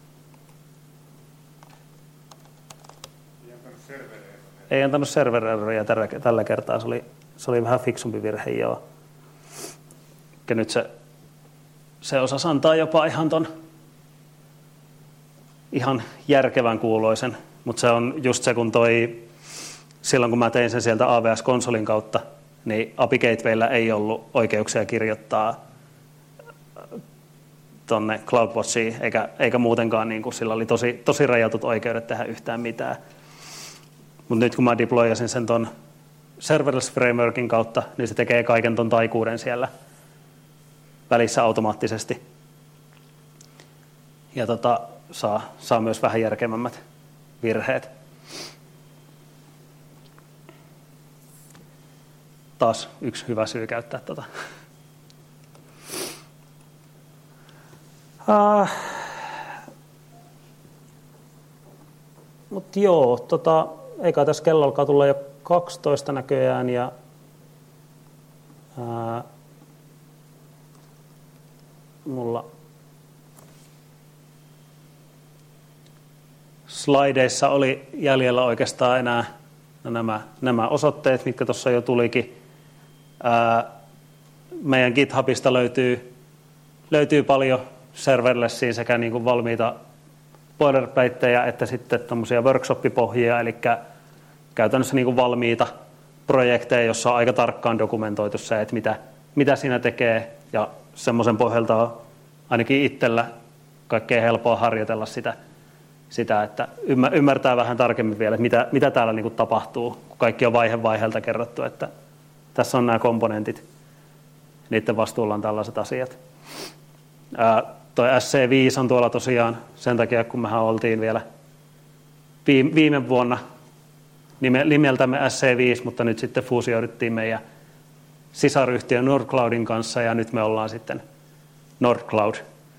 Ei antanut server-erroria tällä kertaa. Se oli vähän fiksumpi virhe, joo. Ja nyt se osasi antaa jopa ihan järkevän kuuloisen, mutta se on just se, kun silloin kun mä tein sen sieltä AWS-konsolin kautta, niin API Gatewayllä ei ollut oikeuksia kirjoittaa tonne CloudWatchiin, eikä muutenkaan, niin kuin sillä oli tosi rajatut oikeudet tehdä yhtään mitään. Mutta nyt kun mä deployasin sen ton serverless frameworkin kautta, niin se tekee kaiken ton taikuuden siellä välissä automaattisesti. Ja saa myös vähän järkevämmät virheet. Taas yksi hyvä syy käyttää tota. Mutta joo, eikä tässä kello alkaa tulla jo 12 näköjään ja mulla slideissa oli jäljellä oikeastaan enää nämä osoitteet, mitkä tuossa jo tulikin. Meidän GitHubista löytyy paljon serverlessiin sekä niin kuin valmiita boilerplateja että sitten tämmöisiä workshop-pohjia, eli käytännössä niin kuin valmiita projekteja, jossa on aika tarkkaan dokumentoitu se, että mitä siinä tekee, ja semmoisen pohjalta on ainakin itsellä kaikkein helpoa harjoitella sitä, että ymmärtää vähän tarkemmin vielä, että mitä täällä niin kuin tapahtuu, kun kaikki on vaiheelta kerrottu, että tässä on nämä komponentit, niiden vastuulla on tällaiset asiat. Toi SC5 on tuolla tosiaan sen takia, kun mehän oltiin vielä viime vuonna nimeltämme SC5, mutta nyt sitten fuusioiduttiin meidän sisaryhtiö Nordcloudin kanssa ja nyt me ollaan sitten Nordcloud.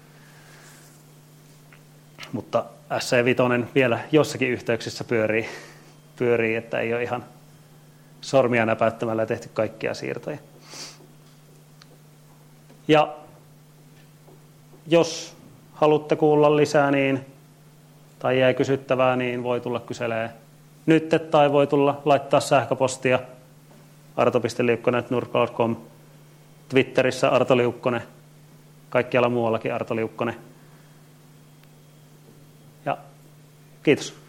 Mutta SC5 vielä jossakin yhteyksissä pyörii, että ei ole ihan sormia näpäyttämällä tehty kaikkia siirtoja. Ja jos haluatte kuulla lisää tai jäi kysyttävää, niin voi tulla kyselemään nyt tai voi tulla laittaa sähköpostia arto.liukkonen@nordcloud.com, Twitterissä Arto Liukkonen, kaikkialla muuallakin Arto Liukkonen. Ja Kiitos.